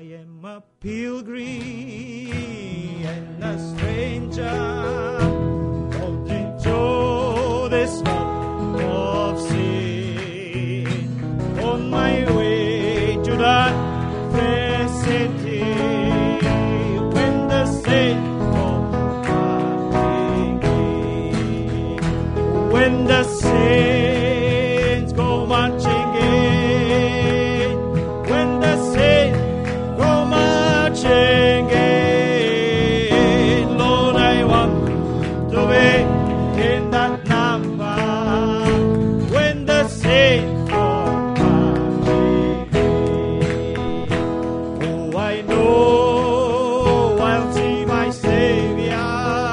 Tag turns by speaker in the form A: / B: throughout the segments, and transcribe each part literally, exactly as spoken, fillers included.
A: I am a pilgrim and a stranger, holding to this world of sin, on my way to that fair city, when the saints go marching in, when the saints go marching in, when the saints go marching in, Lord, I want to be in that number, when the saints go marching in. Oh, I know I'll see my Savior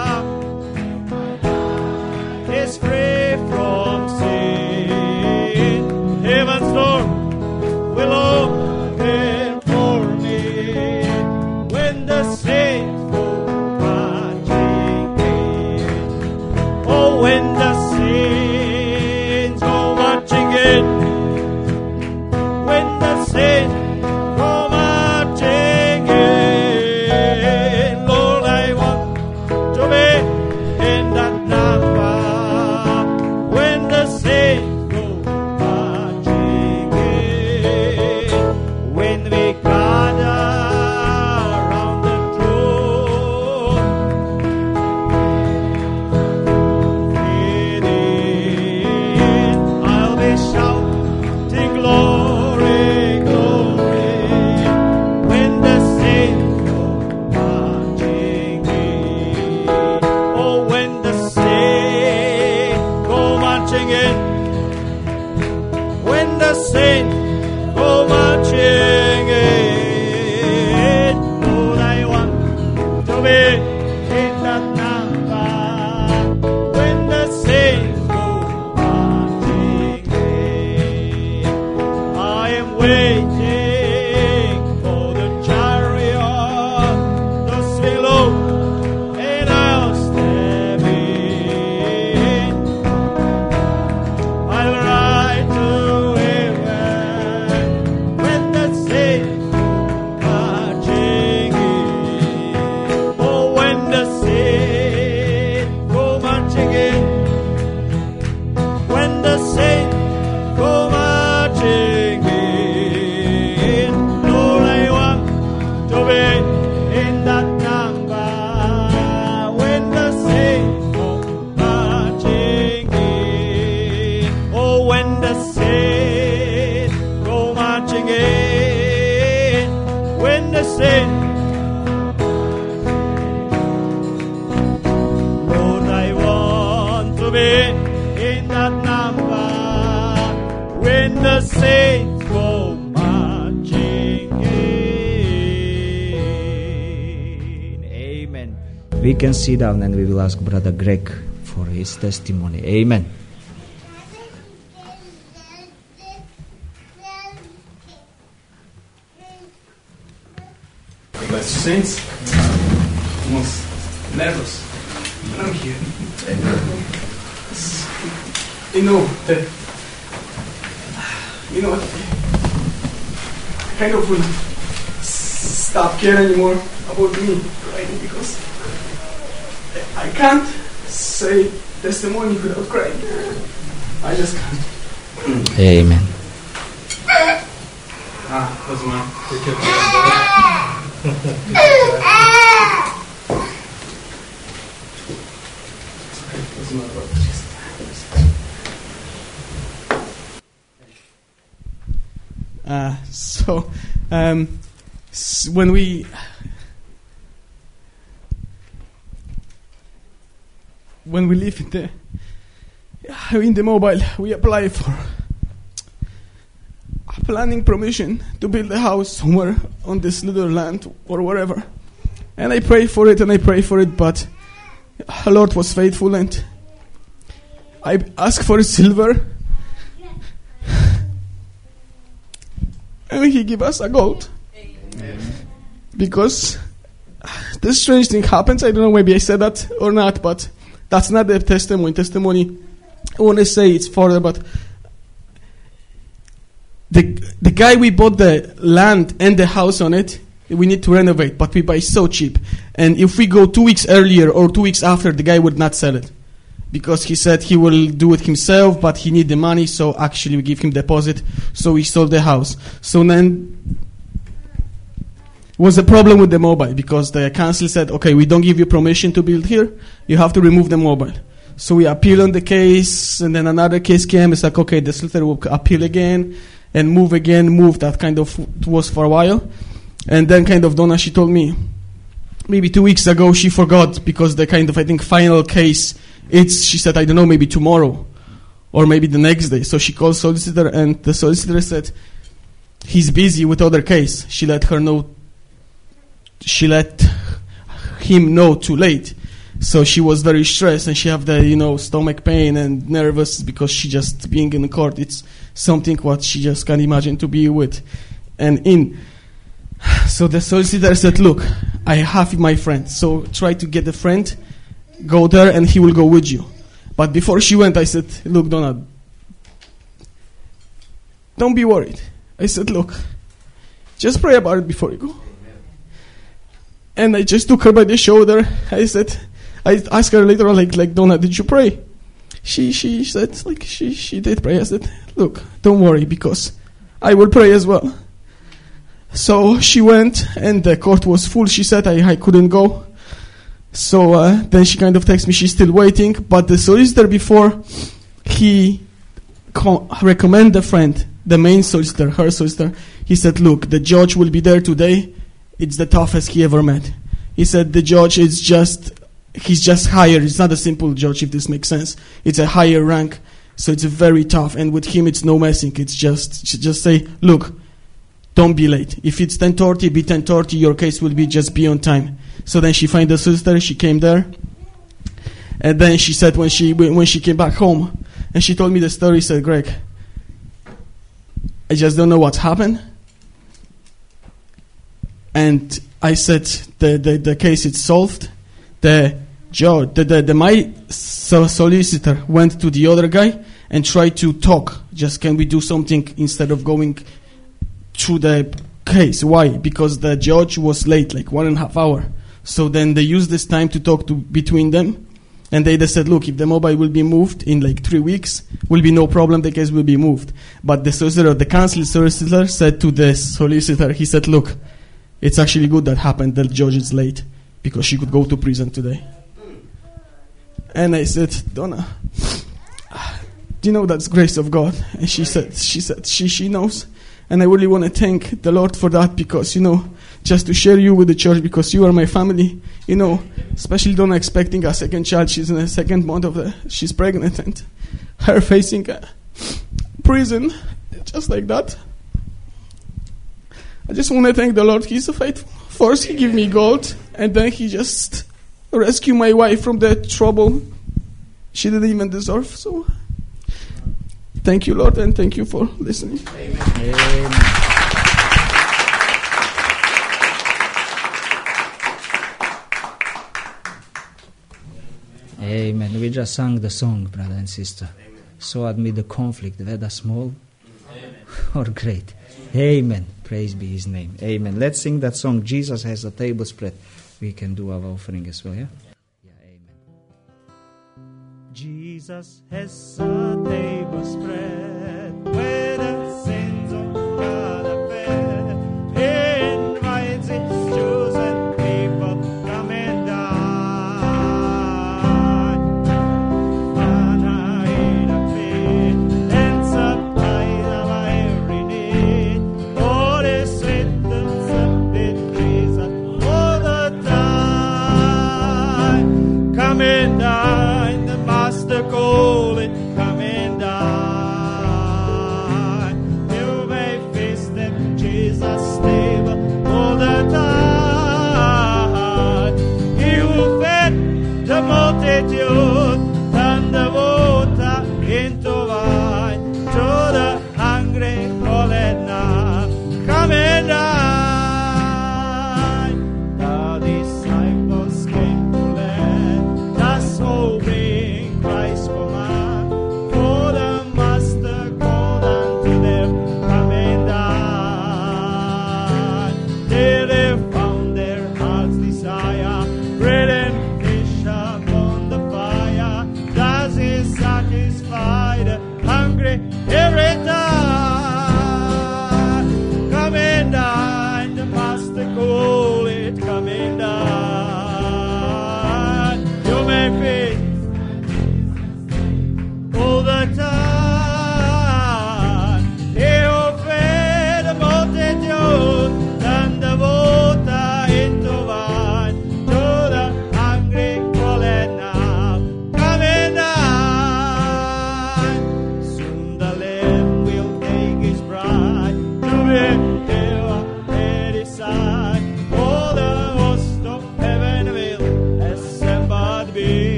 A: is free from sin. Heaven's door will open for me when the saints go marching in. Oh, when the saints go marching in, when the saints go marching in, Lord, I want to be in that number, when the saints go marching in, when we gather round the throne, within I'll be shouting glory, glory, when the saints go marching in. Oh, when the saints go marching in, when the saints go marching in, Lord, I want to be in that number, when the saints go marching in. I am waiting for the chariot to swing low, and I'll step in. I'll ride to heaven when the saints go marching in. Oh, when the saints go marching in, when the saints go marching in, Lord, I want to be in that number, when the saints go marching in. Oh, when the saints go marching in, when the saints, Lord, I want to be in that number, when the saints go marching in. Amen. We can sit down and we will ask Brother Greg for his testimony. Amen.
B: But saints, almost nervous when I'm here. You know that, you know what, I kind of will stop caring anymore about me, right? Because I can't say testimony without crying. I just can't.
A: Amen.
B: Ah, that's my take care. That's my brother. Uh, so, um, s- when we when we live in the in the mobile, we apply for planning permission to build a house somewhere on this little land or wherever. And I pray for it and I pray for it, but the Lord was faithful, and I asked for silver, and He gave us a gold. Amen. Because this strange thing happens. I don't know, maybe I said that or not, but that's not the testimony. Testimony, I want to say it's further, but the the guy we bought the land and the house on it, We need to renovate, but we buy so cheap. And if we go two weeks earlier or two weeks after, the guy would not sell it. Because he said he will do it himself, but he need the money, so actually we give him deposit. So we sold the house. So then was a problem with the mobile, because the council said, okay, we don't give you permission to build here. You have to remove the mobile. So we appeal on the case, and then another case came. It's like, okay, the solicitor will appeal again and move again, move. That kind of it was for a while. And then kind of Donna, she told me, maybe two weeks ago, she forgot, because the kind of, I think, final case, it's, she said, I don't know, maybe tomorrow or maybe the next day. So she called solicitor, and the solicitor said, he's busy with other case. She let her know, she let him know too late. So she was very stressed, and she have the, you know, stomach pain and nervous, because she just being in the court, it's something what she just can't imagine to be with and in. So the solicitor said, look, I have my friend, so try to get a friend, go there, and he will go with you. But before she went, I said, look, Donna, don't be worried. I said, look, just pray about it before you go. And I just took her by the shoulder. I said, I asked her later on, like, like Donna, did you pray? She she said, like, she, she did pray. I said, look, don't worry, because I will pray as well. So she went, and the court was full. She said I, I couldn't go. So uh, then she kind of texted me, she's still waiting. But the solicitor before, he co- recommended a friend, the main solicitor, her solicitor. He said, look, the judge will be there today. It's the toughest he ever met. He said the judge is just, he's just higher. It's not a simple judge, if this makes sense. It's a higher rank, so it's a very tough. And with him, it's no messing. It's just, just say, look, don't be late. If it's ten thirty, be ten thirty. Your case will be just be on time. So then she found the solicitor. She came there, and then she said when she when she came back home, and she told me the story. Said, Greg, I just don't know what's happened. And I said, the, the, the case is solved. The judge, the, the, the my solicitor went to the other guy and tried to talk. Just, can we do something instead of going through the case? Why? Because the judge was late, like one and a half hour. So then they used this time to talk to between them. And they, they said, look, if the mobile will be moved in like three weeks, will be no problem, the case will be moved. But the solicitor, the council solicitor said to the solicitor, he said, look, it's actually good that happened, the judge is late, because she could go to prison today. And I said, Donna, do you know that's grace of God? And she said, she said, she, she knows. And I really want to thank the Lord for that, because, you know, just to share you with the church, because you are my family, you know, especially Donna expecting a second child. She's in the second month of the, she's pregnant, and her facing a prison, just like that. I just want to thank the Lord. He's so faithful. First, he gave me gold, and then he just rescued my wife from the trouble she didn't even deserve. So, thank you, Lord, and thank you for listening.
A: Amen. Amen. Amen. We just sang the song, brother and sister. Amen. So admit the conflict, whether small Amen. Or great. Amen. Praise be his name. Amen. Let's sing that song, Jesus has a table spread. We can do our offering as well, yeah? Yeah, amen. Jesus has a table spread where the sins of God are fed. He invites his chosen people, come and dine. Manna in a feed and supply our every need. All is written up in Jesus all the time. Come and dine, the Master calling, come and dine.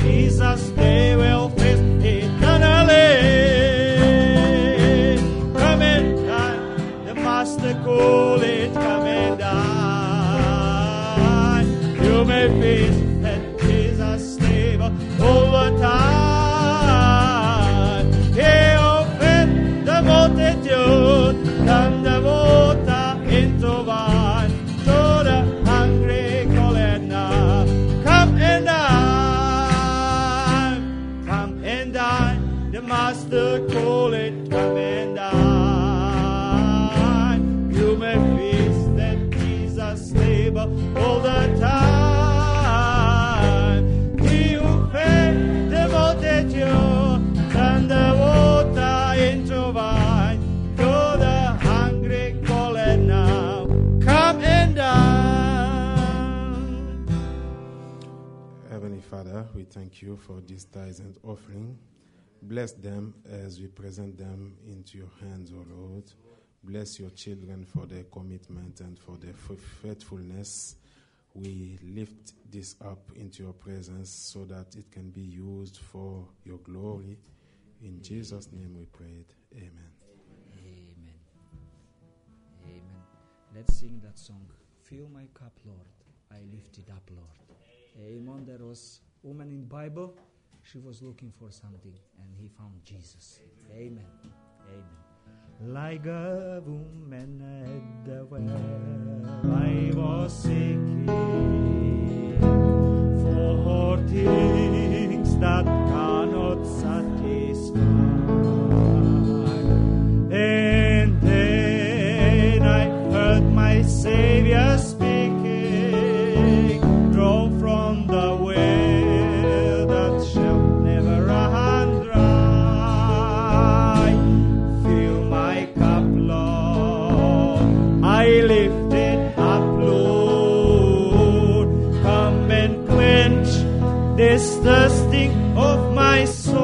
C: Jesus they will face eternally. Come and dine, the Master call it, come and dine. You may face that Jesus stable all the time. He opened the multitude, turned the water into wine. To the hungry call it now, come and dine, come and dine. The Master call it, come and dine. You may feast at Jesus' table all the time. He who fed the multitude, turned the water into wine. To the hungry call it now, come and dine.
D: Heavenly Father, we thank you for this tithes and offering. Bless them as we present them into your hands, O Lord. Bless your children for their commitment and for their faithfulness. We lift this up into your presence so that it can be used for your glory. In Jesus' name we prayed. Amen.
A: Amen. Amen. Let's sing that song. Fill my cup, Lord. I lift it up, Lord. Amen. There was a woman in the Bible. She was looking for something, and he found Jesus. Amen. Amen. Like a woman at the well, I was seeking for things that cannot satisfy. And then I heard my Savior speaking, draw from the well that shall never run dry. Fill my cup, Lord, I lift it up, Lord. Come and quench this thirsting of my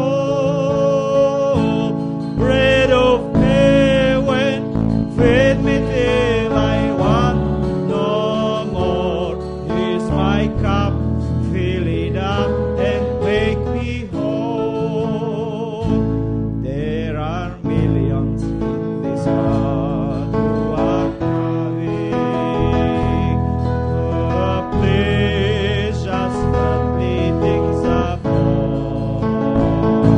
A: soul. Bread of heaven, feed me till I want no more. Here's my cup, fill it up and make me whole. There are millions in this world who are craving for pleasures, earthly things above.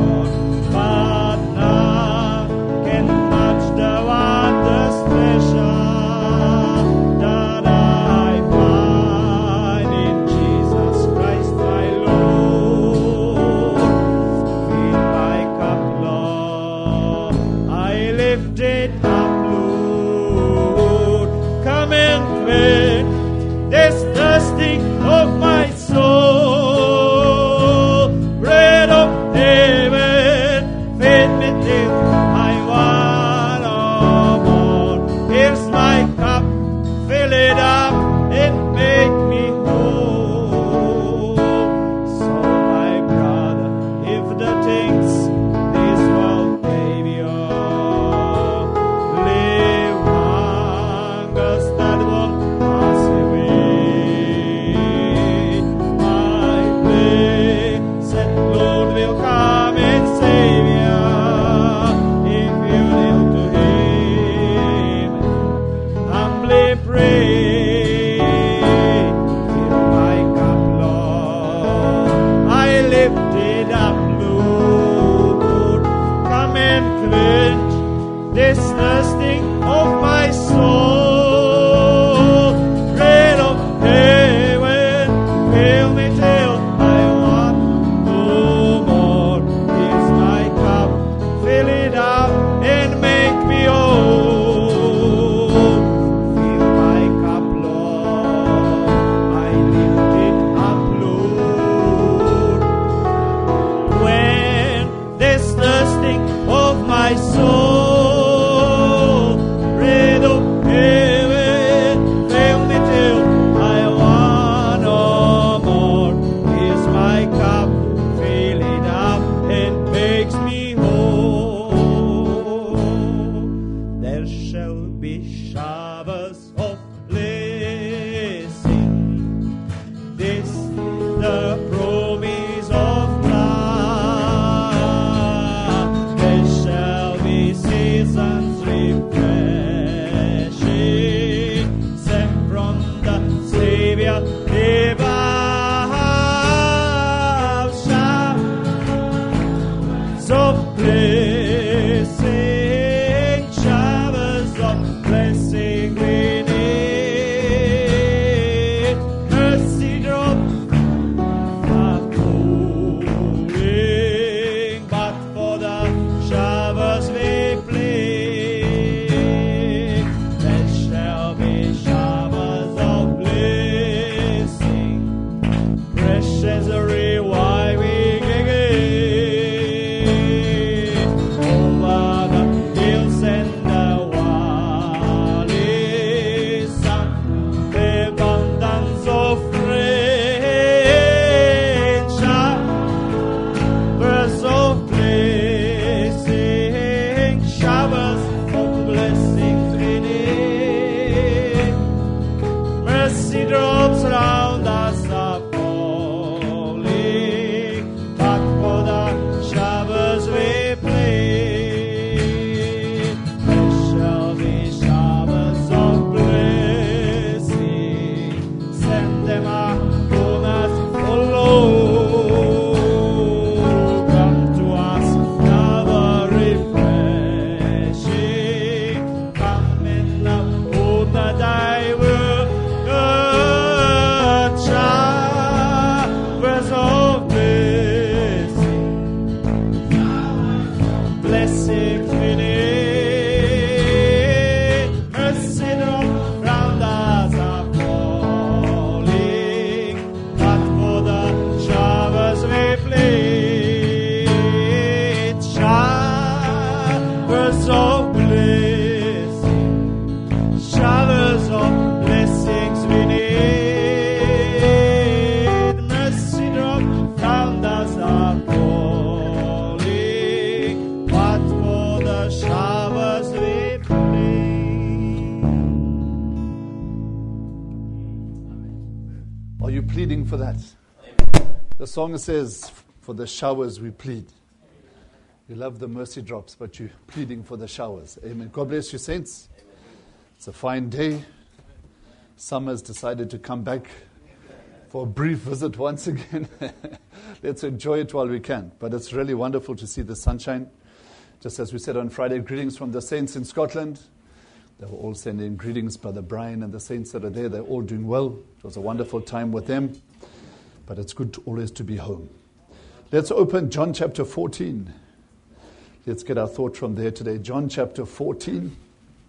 E: pleading for that. The song says, for the showers we plead. You love the mercy drops, but you're pleading for the showers. Amen. God bless you, saints. Amen. It's a fine day. Summer's decided to come back for a brief visit once again. Let's enjoy it while we can. But it's really wonderful to see the sunshine. Just as we said on Friday, greetings from the saints in Scotland. They were all sending greetings, Brother Brian and the saints that are there. They're all doing well. It was a wonderful time with them. But it's good to always to be home. Let's open John chapter fourteen. Let's get our thought from there today. John chapter fourteen.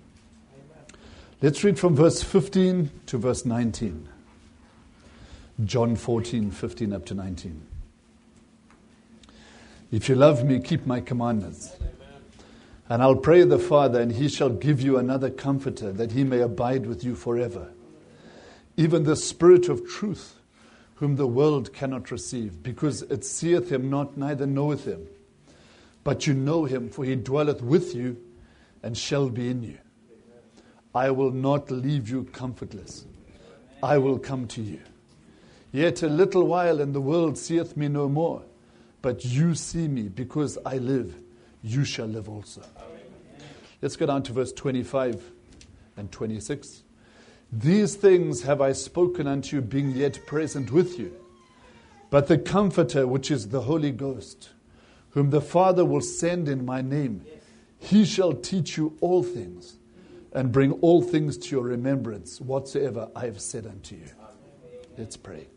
E: Let's read from verse fifteen to verse nineteen. John fourteen, fifteen up to nineteen. If you love me, keep my commandments. And I'll pray the Father, and he shall give you another comforter, that he may abide with you forever. Even the Spirit of truth, whom the world cannot receive, because it seeth him not, neither knoweth him. But you know him, for he dwelleth with you and shall be in you. I will not leave you comfortless. I will come to you. Yet a little while, and the world seeth me no more. But you see me, because I live, you shall live also. Let's go down to verse twenty-five and twenty-six. These things have I spoken unto you, being yet present with you. But the Comforter, which is the Holy Ghost, whom the Father will send in my name, he shall teach you all things, and bring all things to your remembrance, whatsoever I have said unto you. Let's pray.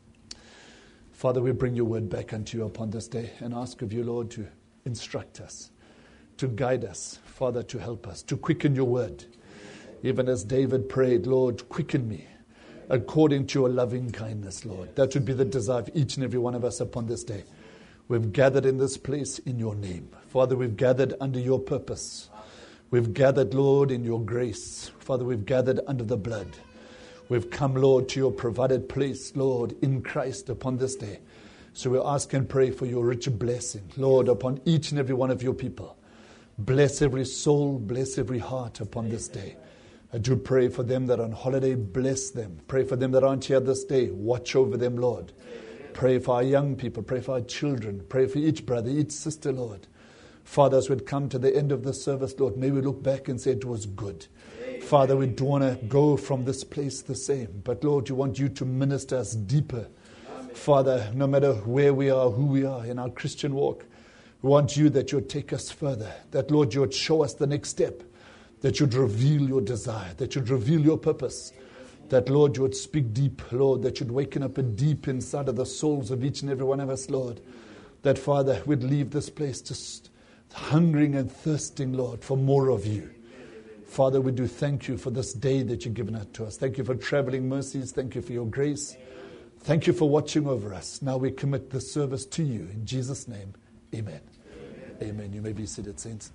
E: Father, we bring your word back unto you upon this day, and ask of you, Lord, to instruct us, to guide us, Father, to help us, to quicken your word. Even as David prayed, Lord, quicken me according to your loving kindness, Lord. That would be the desire of each and every one of us upon this day. We've gathered in this place in your name. Father, we've gathered under your purpose. We've gathered, Lord, in your grace. Father, we've gathered under the blood. We've come, Lord, to your provided place, Lord, in Christ upon this day. So we ask and pray for your rich blessing, Lord, upon each and every one of your people. Bless every soul, bless every heart upon this day. I do pray for them that are on holiday, bless them. Pray for them that aren't here this day, watch over them, Lord. Pray for our young people, pray for our children, pray for each brother, each sister, Lord. Father, as we come to the end of the service, Lord, may we look back and say it was good. Father, we don't want to go from this place the same. But Lord, you want you to minister us deeper. Amen. Father, no matter where we are, who we are in our Christian walk, we want you that you would take us further. That, Lord, you would show us the next step. That you'd reveal your desire. That you'd reveal your purpose. That, Lord, you would speak deep, Lord. That you'd waken up a deep inside of the souls of each and every one of us, Lord. That, Father, we'd leave this place just hungering and thirsting, Lord, for more of you. Father, we do thank you for this day that you've given it to us. Thank you for traveling mercies. Thank you for your grace. Thank you for watching over us. Now we commit this service to you. In Jesus' name, amen. Amen. Amen. You may be seated, saints.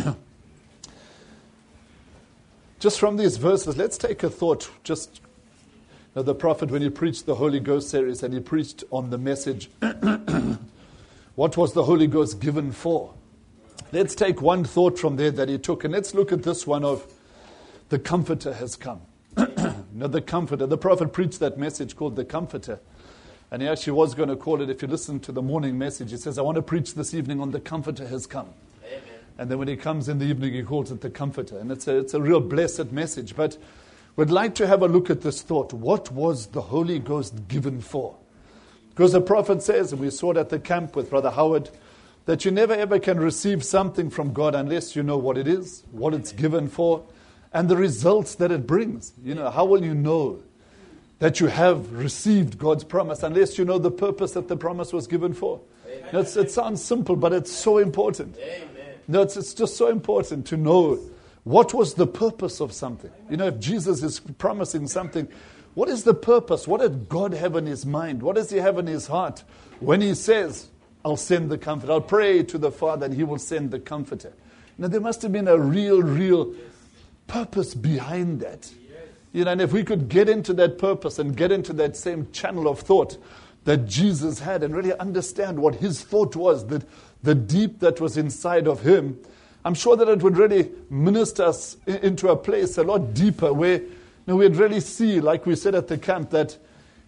E: Just from these verses, let's take a thought. Just you know, the prophet, when he preached the Holy Ghost series, and he preached on the message, what was the Holy Ghost given for? Let's take one thought from there that he took, and let's look at this one of the Comforter has come. Now, the Comforter, the prophet preached that message called the Comforter, and he actually was going to call it, if you listen to the morning message, he says, I want to preach this evening on the Comforter has come. Amen. And then when he comes in the evening, he calls it the Comforter, and it's a, it's a real blessed message. But we'd like to have a look at this thought. What was the Holy Ghost given for? Because the prophet says, and we saw it at the camp with Brother Howard, that you never ever can receive something from God unless you know what it is, what it's given for, and the results that it brings. You know, how will you know that you have received God's promise unless you know the purpose that the promise was given for? You know, it's, it sounds simple, but it's so important. Amen. No, it's, it's just so important to know what was the purpose of something. You know, if Jesus is promising something, what is the purpose? What did God have in his mind? What does he have in his heart when he says, I'll send the Comforter. I'll pray to the Father and he will send the Comforter. Now, there must have been a real, real purpose behind that. You know, and if we could get into that purpose and get into that same channel of thought that Jesus had and really understand what his thought was, that the deep that was inside of him, I'm sure that it would really minister us into a place a lot deeper where you know, we'd really see, like we said at the camp, that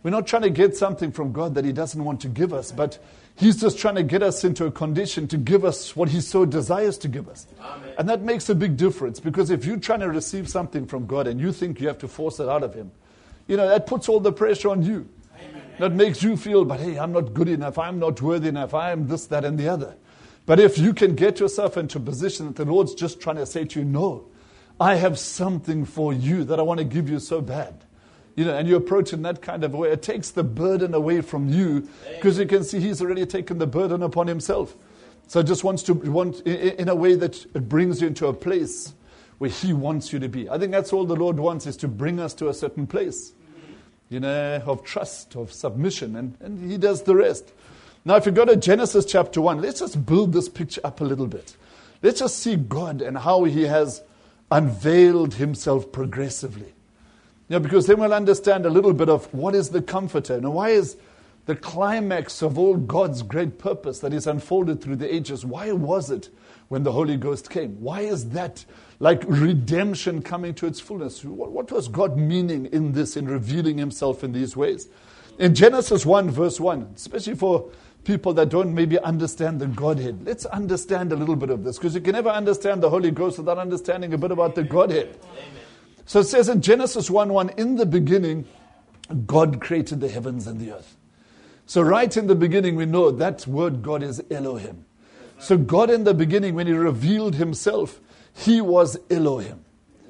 E: We're not trying to get something from God that He doesn't want to give us, but He's just trying to get us into a condition to give us what He so desires to give us. Amen. And that makes a big difference, because if you're trying to receive something from God and you think you have to force it out of Him, you know, that puts all the pressure on you. Amen. That makes you feel, but hey, I'm not good enough, I'm not worthy enough, I'm this, that, and the other. But if you can get yourself into a position that the Lord's just trying to say to you, no, I have something for you that I want to give you so bad. You know, and you approach in that kind of way, it takes the burden away from you, because you can see He's already taken the burden upon Himself. So it just wants to want in a way that it brings you into a place where He wants you to be. I think that's all the Lord wants, is to bring us to a certain place, you know, of trust, of submission, and, and He does the rest. Now, if you go to Genesis chapter one, let's just build this picture up a little bit. Let's just see God and how He has unveiled Himself progressively. You know, because then we'll understand a little bit of what is the Comforter. Now, why is the climax of all God's great purpose that is unfolded through the ages, why was it when the Holy Ghost came? Why is that like redemption coming to its fullness? What, what was God meaning in this, in revealing Himself in these ways? In Genesis one, verse one, especially for people that don't maybe understand the Godhead, let's understand a little bit of this, because you can never understand the Holy Ghost without understanding a bit about the Godhead. Amen. So it says in Genesis one one, in the beginning, God created the heavens and the earth. So right in the beginning, we know that word God is Elohim. So God in the beginning, when He revealed Himself, He was Elohim.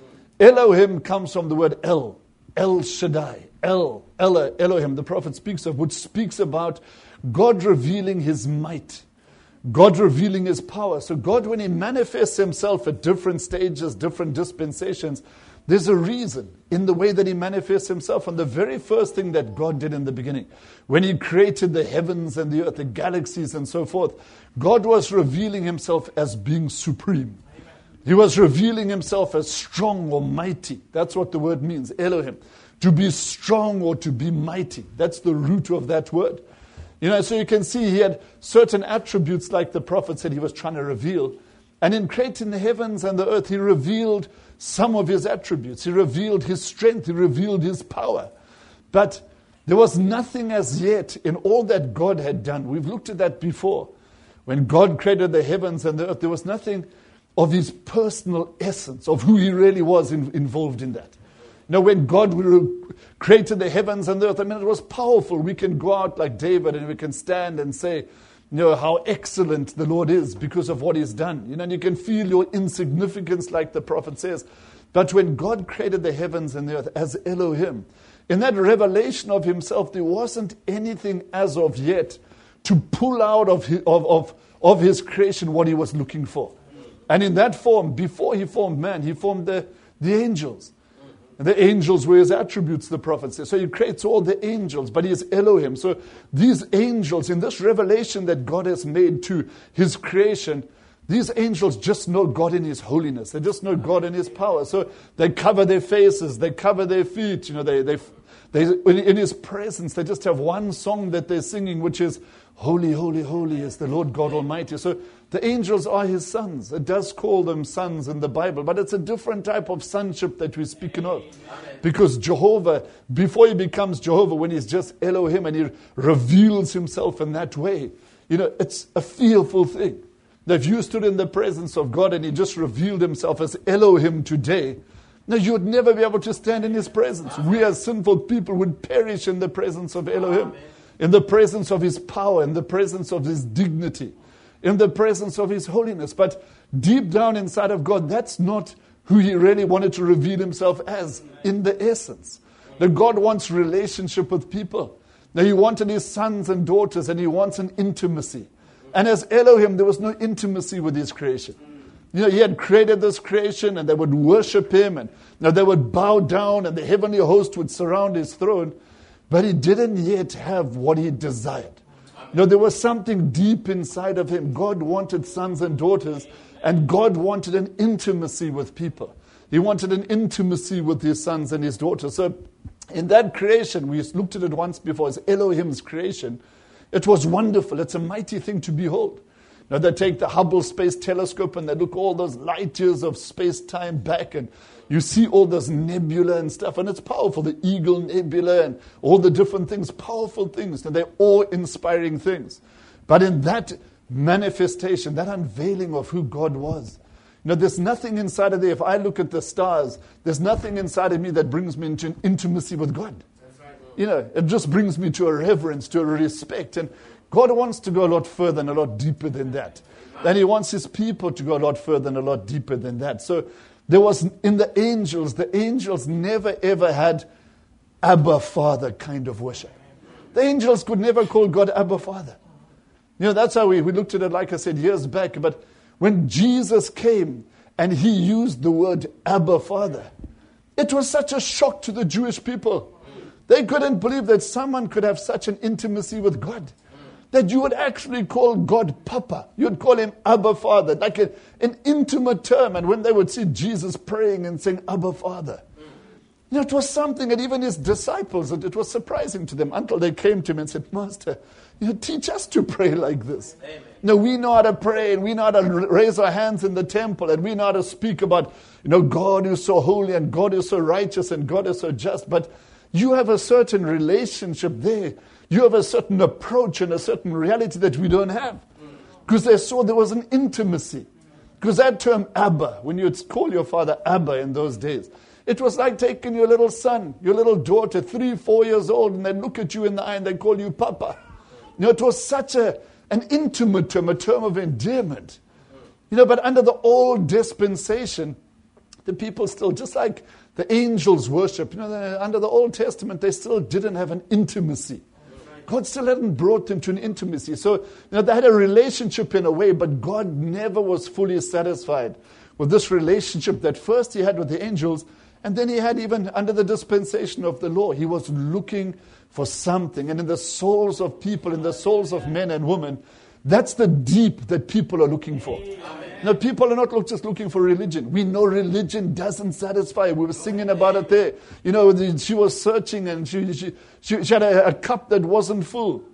E: Elohim comes from the word El, El Shaddai, El, Ella, Elohim, the prophet speaks of, which speaks about God revealing His might, God revealing His power. So God, when He manifests Himself at different stages, different dispensations, there's a reason in the way that He manifests Himself. And the very first thing that God did in the beginning, when He created the heavens and the earth, the galaxies and so forth, God was revealing Himself as being supreme. Amen. He was revealing Himself as strong or mighty. That's what the word means, Elohim. To be strong or to be mighty. That's the root of that word. You know, so you can see He had certain attributes like the prophet said He was trying to reveal. And in creating the heavens and the earth, He revealed some of His attributes. He revealed His strength. He revealed His power. But there was nothing as yet in all that God had done. We've looked at that before. When God created the heavens and the earth, there was nothing of His personal essence, of who He really was in, involved in that. You know, when God created the heavens and the earth, I mean, it was powerful. We can go out like David and we can stand and say, you know, how excellent the Lord is because of what He's done. You know, and you can feel your insignificance like the prophet says. But when God created the heavens and the earth as Elohim, in that revelation of Himself, there wasn't anything as of yet to pull out of his, of, of, of his creation what He was looking for. And in that form, before He formed man, He formed the, the angels. And the angels were His attributes, the prophet says. So He creates all the angels, but He is Elohim. So these angels, in this revelation that God has made to His creation, these angels just know God in His holiness. They just know God in His power. So they cover their faces, they cover their feet. You know, they, they, they in His presence, they just have one song that they're singing, which is, holy, holy, holy is the Lord God Almighty. So the angels are His sons. It does call them sons in the Bible, but it's a different type of sonship that we're speaking of. Because Jehovah, before He becomes Jehovah, when He's just Elohim and He reveals Himself in that way, you know, it's a fearful thing. That if you stood in the presence of God and He just revealed Himself as Elohim today, now you would never be able to stand in His presence. We as sinful people would perish in the presence of Elohim. Amen. In the presence of His power, in the presence of His dignity, in the presence of His holiness. But deep down inside of God, that's not who He really wanted to reveal Himself as in the essence. That God wants relationship with people. Now He wanted His sons and daughters, and He wants an intimacy. And as Elohim, there was no intimacy with His creation. You know, He had created this creation, and they would worship Him, and you know, they would bow down, and the heavenly host would surround His throne. But He didn't yet have what He desired. You know, there was something deep inside of Him. God wanted sons and daughters, and God wanted an intimacy with people. He wanted an intimacy with His sons and His daughters. So in that creation, we looked at it once before as Elohim's creation. It was wonderful. It's a mighty thing to behold. Now they take the Hubble Space Telescope and they look all those light years of space-time back, and you see all this nebula and stuff, and it's powerful. The Eagle Nebula and all the different things, powerful things, and they're awe-inspiring things. But in that manifestation, that unveiling of who God was, you know, there's nothing inside of there. If I look at the stars, there's nothing inside of me that brings me into an intimacy with God. You know, it just brings me to a reverence, to a respect. And God wants to go a lot further and a lot deeper than that. And He wants His people to go a lot further and a lot deeper than that. So there was, in the angels, the angels never ever had Abba Father kind of worship. The angels could never call God Abba Father. You know, that's how we, we looked at it, like I said, years back. But when Jesus came and He used the word Abba Father, it was such a shock to the Jewish people. They couldn't believe that someone could have such an intimacy with God. That you would actually call God Papa. You'd call Him Abba Father, like a, an intimate term. And when they would see Jesus praying and saying Abba Father, you know, it was something that even His disciples, it was surprising to them until they came to Him and said, Master, you know, teach us to pray like this. Amen. No, we know how to pray, and we know how to raise our hands in the temple, and we know how to speak about, you know, God is so holy, and God is so righteous, and God is so just. But you have a certain relationship there. You have a certain approach and a certain reality that we don't have. Because they saw there was an intimacy. Because that term Abba, when you'd call your father Abba in those days, it was like taking your little son, your little daughter, three, four years old, and they look at you in the eye and they call you Papa. You know, it was such a an intimate term, a term of endearment. You know, but under the old dispensation, the people still, just like the angels worship, you know, they, under the Old Testament, they still didn't have an intimacy. God still hadn't brought them to an intimacy. So, you know, they had a relationship in a way, but God never was fully satisfied with this relationship that first He had with the angels, and then He had even under the dispensation of the law. He was looking for something. And in the souls of people, in the souls of men and women, that's the deep that people are looking for. Now, people are not look, just looking for religion. We know religion doesn't satisfy. We were singing about it there. You know, the, she was searching and she she, she, she had a, a cup that wasn't full.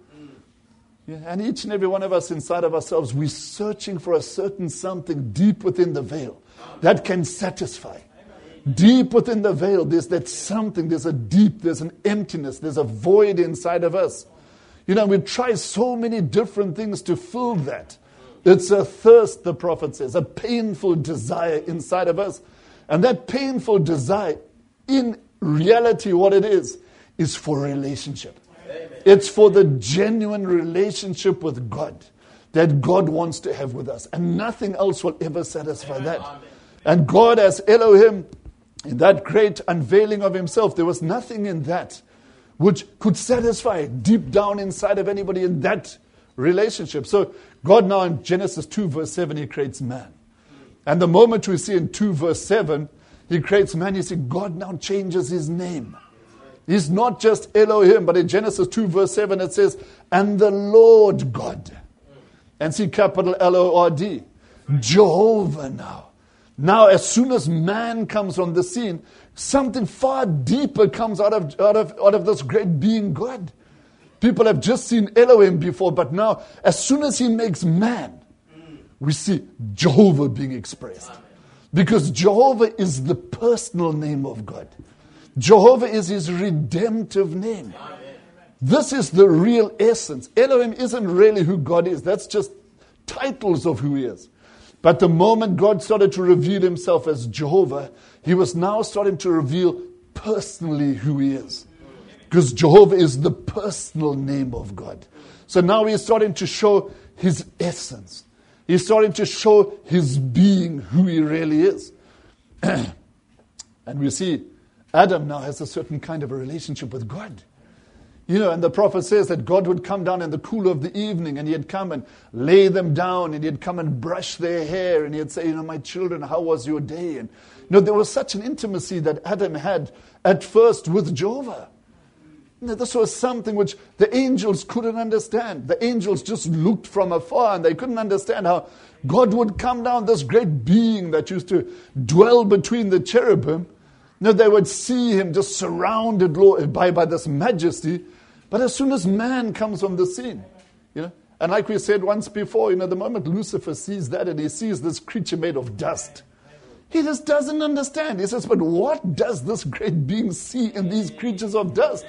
E: Yeah, and each and every one of us inside of ourselves, we're searching for a certain something deep within the veil that can satisfy. Deep within the veil, there's that something, there's a deep, there's an emptiness, there's a void inside of us. You know, we try so many different things to fill that. It's a thirst, the prophet says, a painful desire inside of us. And that painful desire, in reality, what it is, is for relationship. Amen. It's for the genuine relationship with God that God wants to have with us. And nothing else will ever satisfy Amen. That. Amen. And God as Elohim, in that great unveiling of Himself, there was nothing in that which could satisfy deep down inside of anybody in that relationship. So God now in Genesis two verse seven, He creates man. And the moment we see in two verse seven, He creates man, you see God now changes His name. He's not just Elohim, but in Genesis two verse seven it says, and the Lord God. And see capital L O R D. Jehovah now. Now, as soon as man comes on the scene, something far deeper comes out of, out of, out of this great being God. People have just seen Elohim before, but now, as soon as He makes man, we see Jehovah being expressed. Because Jehovah is the personal name of God. Jehovah is His redemptive name. This is the real essence. Elohim isn't really who God is. That's just titles of who He is. But the moment God started to reveal Himself as Jehovah, He was now starting to reveal personally who He is. Because Jehovah is the personal name of God. So now He's starting to show His essence. He's starting to show His being, who He really is. And we see Adam now has a certain kind of a relationship with God. You know, and the prophet says that God would come down in the cool of the evening and He'd come and lay them down and He'd come and brush their hair and He'd say, you know, my children, how was your day? And, you know, there was such an intimacy that Adam had at first with Jehovah. You know, this was something which the angels couldn't understand. The angels just looked from afar and they couldn't understand how God would come down, this great being that used to dwell between the cherubim. You know, they would see Him just surrounded by, by this majesty. But as soon as man comes on the scene, you know, And like we said once before, you know, the moment Lucifer sees that and he sees this creature made of dust, he just doesn't understand. He says, but what does this great being see in these creatures of dust?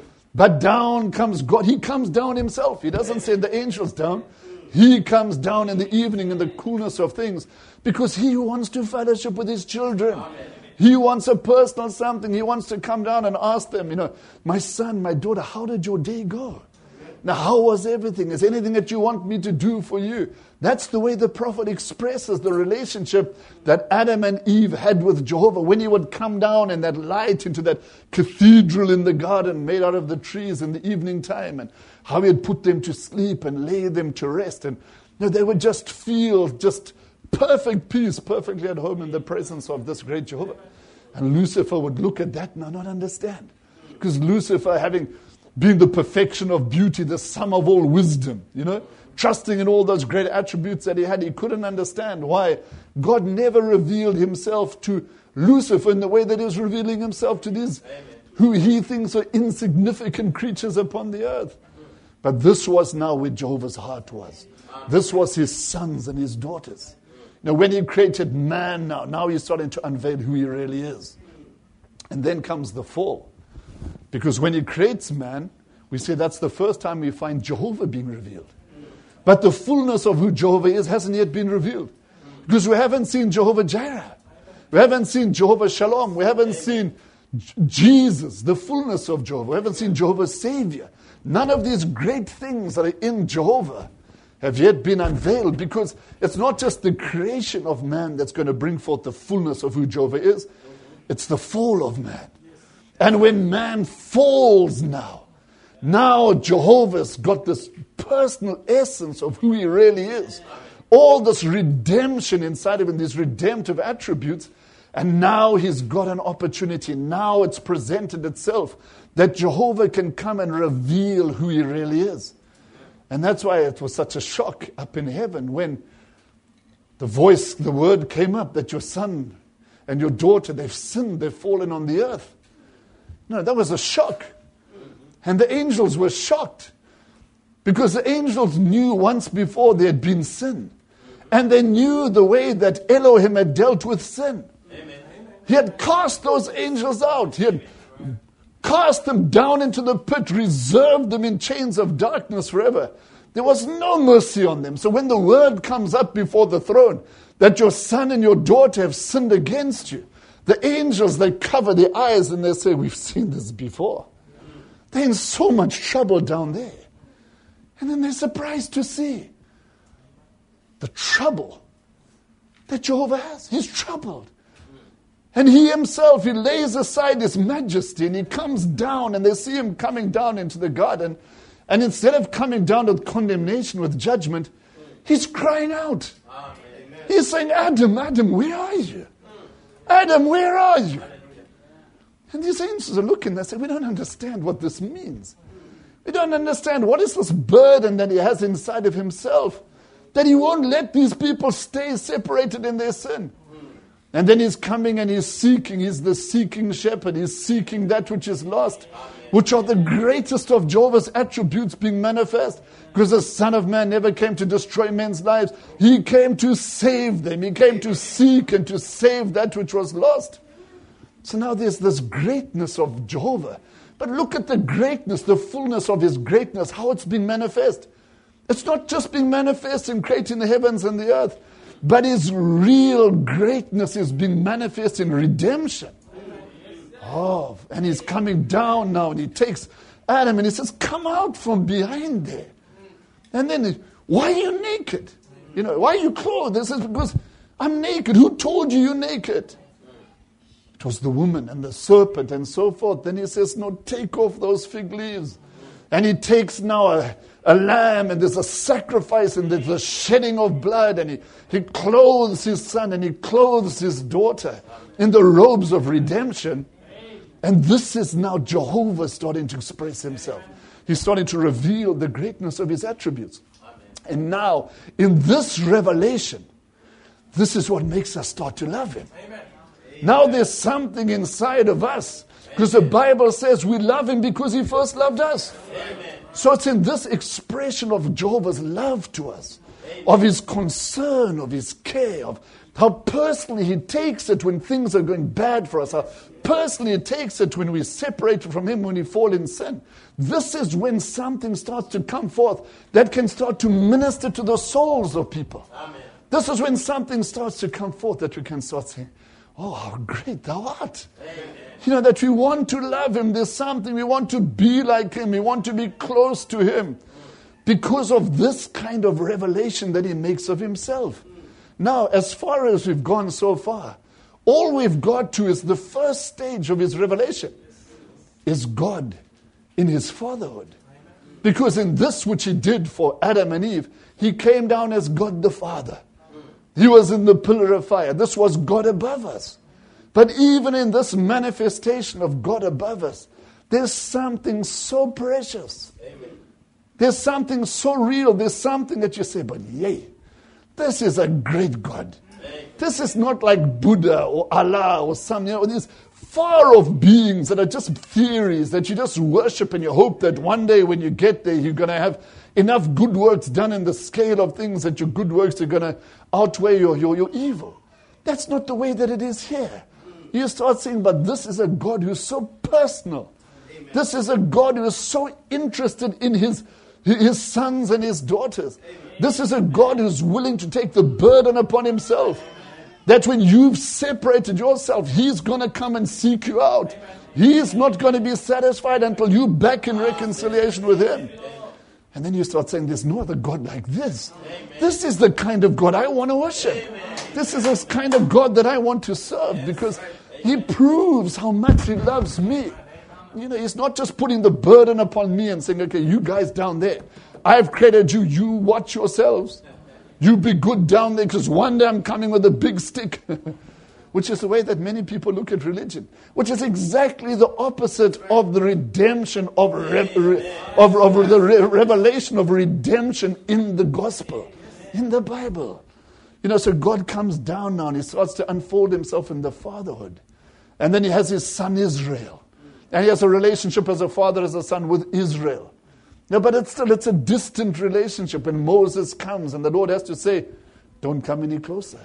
E: But down comes God. He comes down himself. He doesn't send the angels down. He comes down in the evening in the coolness of things because he wants to fellowship with his children. He wants a personal something. He wants to come down and ask them, you know, my son, my daughter, how did your day go? Now, how was everything? Is anything that you want me to do for you? That's the way the prophet expresses the relationship that Adam and Eve had with Jehovah. When he would come down in that light into that cathedral in the garden made out of the trees in the evening time, and how he had put them to sleep and lay them to rest. And you know, they would just feel just perfect peace, perfectly at home in the presence of this great Jehovah. And Lucifer would look at that and not understand. Because Lucifer, having been the perfection of beauty, the sum of all wisdom, you know, trusting in all those great attributes that he had, he couldn't understand why God never revealed himself to Lucifer in the way that he was revealing himself to these Amen. Who he thinks are insignificant creatures upon the earth. But this was now where Jehovah's heart was. This was his sons and his daughters. Now, when he created man now, now he's starting to unveil who he really is. And then comes the fall. Because when he creates man, we say that's the first time we find Jehovah being revealed. But the fullness of who Jehovah is hasn't yet been revealed. Because we haven't seen Jehovah Jireh. We haven't seen Jehovah Shalom. We haven't seen J- Jesus, the fullness of Jehovah. We haven't seen Jehovah's Savior. None of these great things that are in Jehovah have yet been unveiled, because it's not just the creation of man that's going to bring forth the fullness of who Jehovah is. It's the fall of man. And when man falls now, now Jehovah's got this personal essence of who he really is. All this redemption inside of him, these redemptive attributes, and now he's got an opportunity. Now it's presented itself that Jehovah can come and reveal who he really is. And that's why it was such a shock up in heaven when the voice, the word came up that your son and your daughter, they've sinned, they've fallen on the earth. No, that was a shock. And the angels were shocked because the angels knew once before there had been sin. And they knew the way that Elohim had dealt with sin. Amen. He had cast those angels out. He had cast them down into the pit, reserved them in chains of darkness forever. There was no mercy on them. So when the word comes up before the throne that your son and your daughter have sinned against you, the angels, they cover their eyes and they say, we've seen this before. They're in so much trouble down there. And then they're surprised to see the trouble that Jehovah has. He's troubled. And he himself, he lays aside his majesty and he comes down, and they see him coming down into the garden. And instead of coming down with condemnation, with judgment, he's crying out. Amen. He's saying, Adam, Adam, where are you? Adam, where are you? And these angels are looking, they say, we don't understand what this means. We don't understand what is this burden that he has inside of himself, that he won't let these people stay separated in their sin. And then he's coming and he's seeking. He's the seeking shepherd. He's seeking that which is lost, which are the greatest of Jehovah's attributes being manifest. Because the Son of Man never came to destroy men's lives. He came to save them. He came to seek and to save that which was lost. So now there's this greatness of Jehovah. But look at the greatness, the fullness of his greatness, how it's been manifest. It's not just being manifest in creating the heavens and the earth, but his real greatness is being manifest in redemption. Oh, and he's coming down now, and he takes Adam and he says, come out from behind there. And then, he, why are you naked? You know, why are you clothed? He says, because I'm naked. Who told you you're naked? It was the woman and the serpent and so forth. Then he says, no, take off those fig leaves. And he takes now a, a lamb, and there's a sacrifice, and there's a shedding of blood, and he, he clothes his son and he clothes his daughter in the robes of redemption. And this is now Jehovah starting to express himself. He's starting to reveal the greatness of his attributes. And now, in this revelation, this is what makes us start to love him. Now there's something inside of us Because the Bible says we love him because he first loved us.
C: Amen.
E: So it's in this expression of Jehovah's love to us, of his concern, of his care, of how personally he takes it when things are going bad for us, how personally he takes it when we separate from him, when we fall in sin. This is when something starts to come forth that can start to minister to the souls of people.
C: Amen.
E: This is when something starts to come forth that we can start saying, oh, how great thou art.
C: Amen.
E: You know, that we want to love him. There's something, we want to be like him. We want to be close to him because of this kind of revelation that he makes of himself. Now, as far as we've gone so far, all we've got to is the first stage of his revelation is God in his fatherhood. Because in this which he did for Adam and Eve, he came down as God the Father. He was in the pillar of fire. This was God above us. But even in this manifestation of God above us, there's something so precious.
C: Amen.
E: There's something so real. There's something that you say, but yay, this is a great God.
C: Amen.
E: This is not like Buddha or Allah or some, you know, these far off beings that are just theories that you just worship and you hope that one day when you get there, you're going to have enough good works done in the scale of things that your good works are going to outweigh your, your, your evil. That's not the way that it is here. You start saying, but this is a God who's so personal. Amen. This is a God who is so interested in his, his sons and his daughters. Amen. This is a God who's willing to take the burden upon himself. Amen. That when you've separated yourself, he's going to come and seek you out. Amen. He's not going to be satisfied until you're back in reconciliation with him. And then you start saying, there's no other God like this. Amen. This is the kind of God I want to worship. Amen. This is the kind of God that I want to serve because he proves how much he loves me. You know, he's not just putting the burden upon me and saying, okay, you guys down there, I've created you, you watch yourselves. You be good down there because one day I'm coming with a big stick. Which is the way that many people look at religion. Which is exactly the opposite of the redemption of, re- re- of, of the re- revelation of redemption in the gospel, in the Bible. You know, so God comes down now and he starts to unfold himself in the fatherhood. And then he has his son Israel. And he has a relationship as a father, as a son with Israel. No, but it's still, it's a distant relationship. And Moses comes and the Lord has to say, don't come any closer.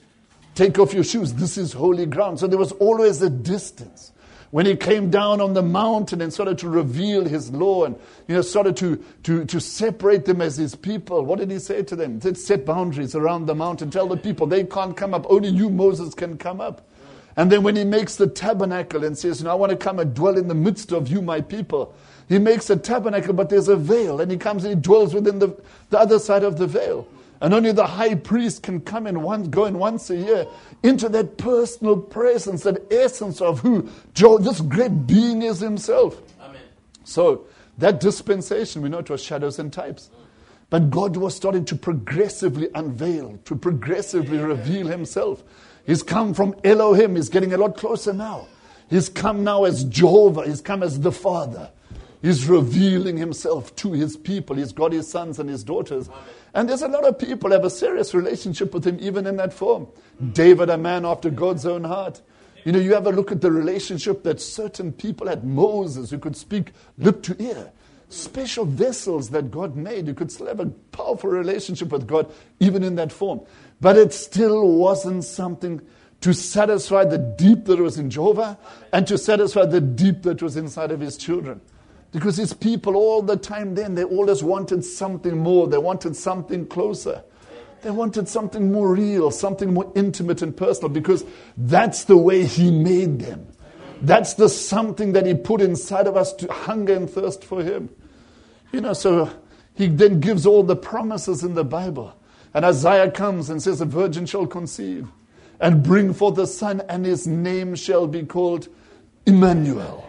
E: Take off your shoes. This is holy ground. So there was always a distance. When he came down on the mountain and started to reveal his law and, you know, started to, to, to separate them as his people, what did he say to them? He said, set boundaries around the mountain. Tell the people they can't come up. Only you, Moses, can come up. And then when he makes the tabernacle and says, you know, I want to come and dwell in the midst of you, my people. He makes a tabernacle, but there's a veil. And he comes and he dwells within the, the other side of the veil. And only the high priest can come in once, go in once a year into that personal presence, that essence of who Joe, this great being is himself.
C: Amen.
E: So that dispensation, we know it was shadows and types. But God was starting to progressively unveil, to progressively reveal himself. He's come from Elohim. He's getting a lot closer now. He's come now as Jehovah. He's come as the Father. He's revealing himself to his people. He's got his sons and his daughters. Amen. And there's a lot of people who have a serious relationship with him, even in that form. David, a man after God's own heart. You know, you have a look at the relationship that certain people had. Moses, who could speak lip to ear. Special vessels that God made. You could still have a powerful relationship with God, even in that form. But it still wasn't something to satisfy the deep that was in Jehovah and to satisfy the deep that was inside of his children. Because his people all the time then, they always wanted something more. They wanted something closer. They wanted something more real, something more intimate and personal, because that's the way he made them. That's the something that he put inside of us to hunger and thirst for him. You know, so he then gives all the promises in the Bible. And Isaiah comes and says, a virgin shall conceive and bring forth a son, and his name shall be called Emmanuel.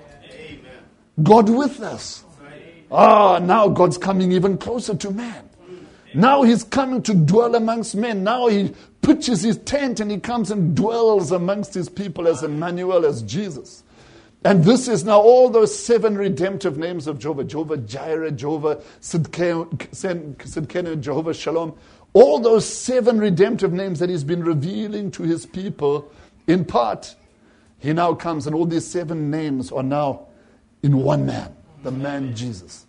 E: God with us. Ah, now God's coming even closer to man. Now he's coming to dwell amongst men. Now he pitches his tent and he comes and dwells amongst his people as Emmanuel, as Jesus. And this is now all those seven redemptive names of Jehovah. Jehovah Jireh, Jehovah Sidkenu, Jehovah Shalom. All those seven redemptive names that he's been revealing to his people in part. He now comes, and all these seven names are now in one man, the man Jesus.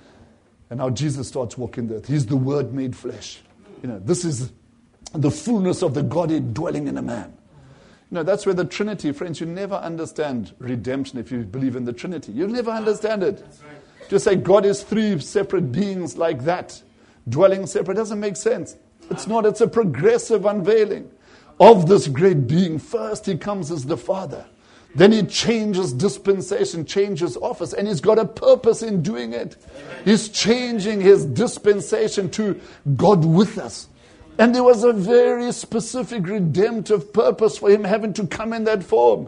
E: And now Jesus starts walking the earth. He's the Word made flesh. You know, this is the fullness of the Godhead dwelling in a man. You know, that's where the Trinity, friends, you never understand redemption if you believe in the Trinity. You'll never understand it. To say God is three separate beings like that, dwelling separate, doesn't make sense. It's not. It's a progressive unveiling of this great being. First, he comes as the Father. Then he changes dispensation, changes office, and he's got a purpose in doing it. He's changing his dispensation to God with us. And there was a very specific redemptive purpose for him having to come in that form.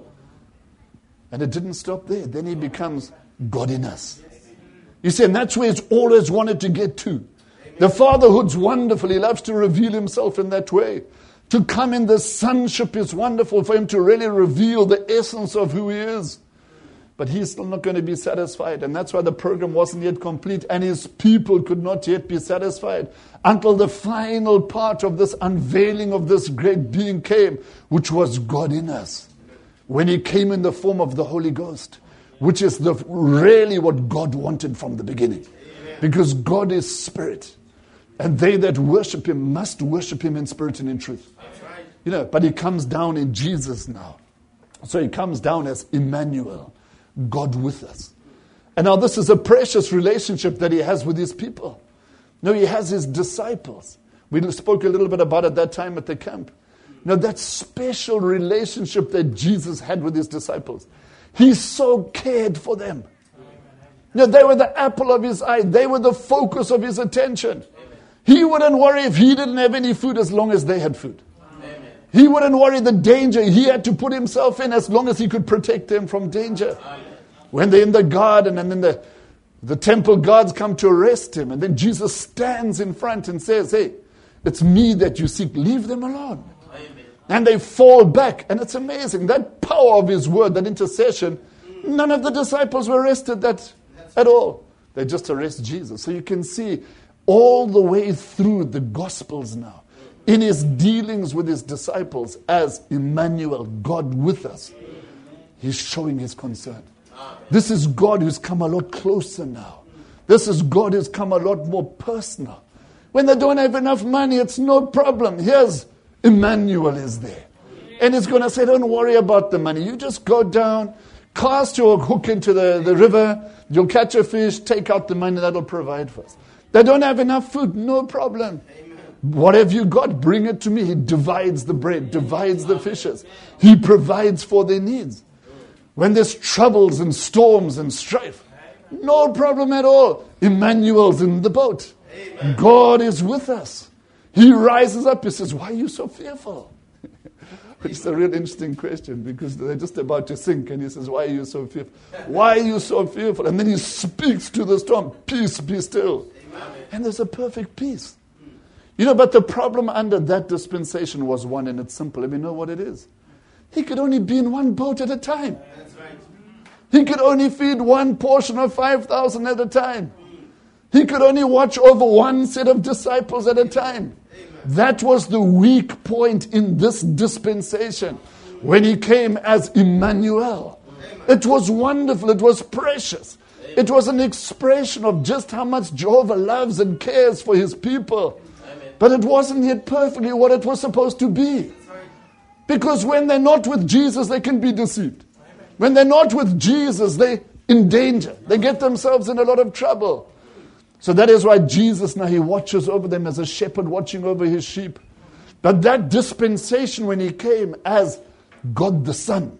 E: And it didn't stop there. Then he becomes God in us. You see, and that's where he's always wanted to get to. The fatherhood's wonderful. He loves to reveal himself in that way. To come in the sonship is wonderful, for him to really reveal the essence of who he is. But he's still not going to be satisfied. And that's why the program wasn't yet complete. And his people could not yet be satisfied until the final part of this unveiling of this great being came, which was God in us. When he came in the form of the Holy Ghost, which is the really what God wanted from the beginning. Because God is spirit. And they that worship him must worship him in spirit and in truth. You know, but he comes down in Jesus now. So he comes down as Emmanuel, God with us. And now this is a precious relationship that he has with his people. No, he has his disciples. We spoke a little bit about it that time at the camp. Now that special relationship that Jesus had with his disciples. He so cared for them. You know, they were the apple of his eye. They were the focus of his attention. He wouldn't worry if he didn't have any food as long as they had food. Amen. He wouldn't worry the danger he had to put himself in as long as he could protect them from danger. Amen. When they're in the garden and then the, the temple guards come to arrest him, and then Jesus stands in front and says, hey, it's me that you seek. Leave them alone. Amen. And they fall back. And it's amazing. That power of his word, that intercession, none of the disciples were arrested that at all. They just arrest Jesus. So you can see all the way through the Gospels now, in his dealings with his disciples as Emmanuel, God with us, he's showing his concern. This is God who's come a lot closer now. This is God who's come a lot more personal. When they don't have enough money, it's no problem. Here's Emmanuel is there. And he's going to say, don't worry about the money. You just go down, cast your hook into the, the river, you'll catch a fish, take out the money, that'll provide for us. They don't have enough food, no problem. Amen. What have you got? Bring it to me. He divides the bread, divides the fishes. He provides for their needs. When there's troubles and storms and strife, no problem at all. Emmanuel's in the boat. Amen. God is with us. He rises up. He says, why are you so fearful? Which is a real interesting question, because they're just about to sink, and he says, why are you so fearful? Why are you so fearful? And then he speaks to the storm, peace, be still. And there's a perfect peace. You know, but the problem under that dispensation was one, and it's simple. And we know what it is. He could only be in one boat at a time. That's right. He could only feed one portion of five thousand at a time. He could only watch over one set of disciples at a time. That was the weak point in this dispensation when he came as Emmanuel. It was wonderful. It was precious. It was an expression of just how much Jehovah loves and cares for his people. Amen. But it wasn't yet perfectly what it was supposed to be. Because when they're not with Jesus, they can be deceived. Amen. When they're not with Jesus, they're in danger. They get themselves in a lot of trouble. So that is why Jesus now, he watches over them as a shepherd watching over his sheep. But that dispensation when he came as God the Son,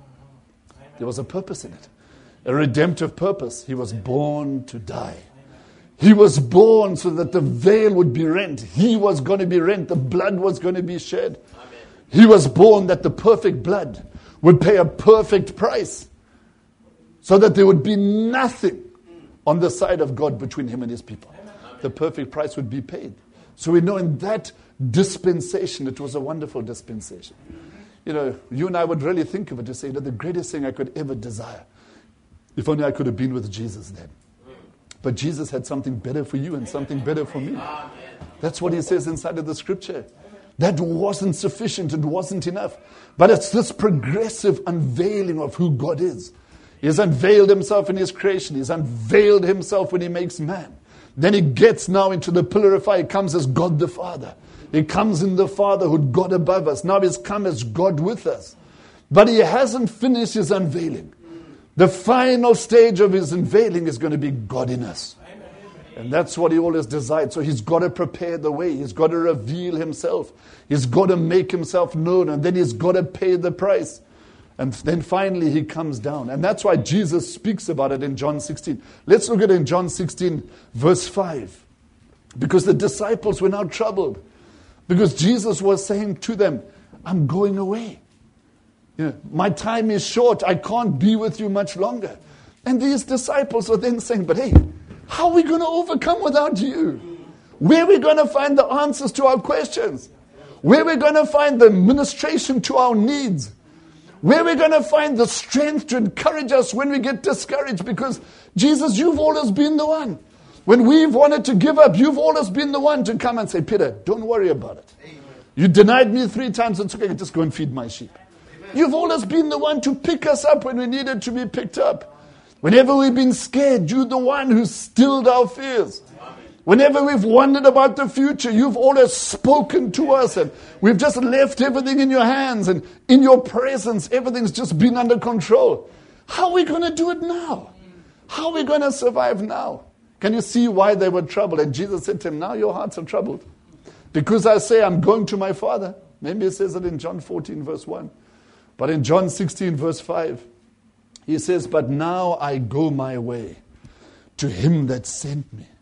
E: there was a purpose in it. A redemptive purpose. He was born to die. He was born so that the veil would be rent. He was going to be rent. The blood was going to be shed. Amen. He was born that the perfect blood would pay a perfect price, so that there would be nothing on the side of God between him and his people. Amen. The perfect price would be paid. So we know in that dispensation, it was a wonderful dispensation. You know, you and I would really think of it to say that the greatest thing I could ever desire, if only I could have been with Jesus then. But Jesus had something better for you and something better for me. That's what he says inside of the scripture. that wasn't sufficient, it wasn't enough. But it's this progressive unveiling of who God is. He has unveiled himself in his creation. He's unveiled himself when he makes man. Then he gets now into the pillar of fire. He comes as God the Father. He comes in the fatherhood, God above us. Now he's come as God with us. But he hasn't finished his unveiling. The final stage of his unveiling is going to be God in us. And that's what he always desired. So he's got to prepare the way. He's got to reveal himself. He's got to make himself known. And then he's got to pay the price. And then finally he comes down. And that's why Jesus speaks about it in John sixteen. Let's look at it in John sixteen, verse five. Because the disciples were now troubled. Because Jesus was saying to them, I'm going away. You know, my time is short. I can't be with you much longer. And these disciples were then saying, but hey, how are we going to overcome without you? Where are we going to find the answers to our questions? Where are we going to find the ministration to our needs? Where are we going to find the strength to encourage us when we get discouraged? Because, Jesus, you've always been the one. When we've wanted to give up, you've always been the one to come and say, Peter, don't worry about it. Amen. You denied me three times, it's okay, just go and feed my sheep. Amen. You've always been the one to pick us up when we needed to be picked up. Whenever we've been scared, you're the one who stilled our fears. Amen. Whenever we've wondered about the future, you've always spoken to us, and we've just left everything in your hands, and in your presence, everything's just been under control. How are we going to do it now? How are we going to survive now? Can you see why they were troubled? And Jesus said to him, now your hearts are troubled. Because I say I'm going to my Father. Maybe it says it in John fourteen, verse one. But in John sixteen, verse five, he says, but now I go my way to him that sent me.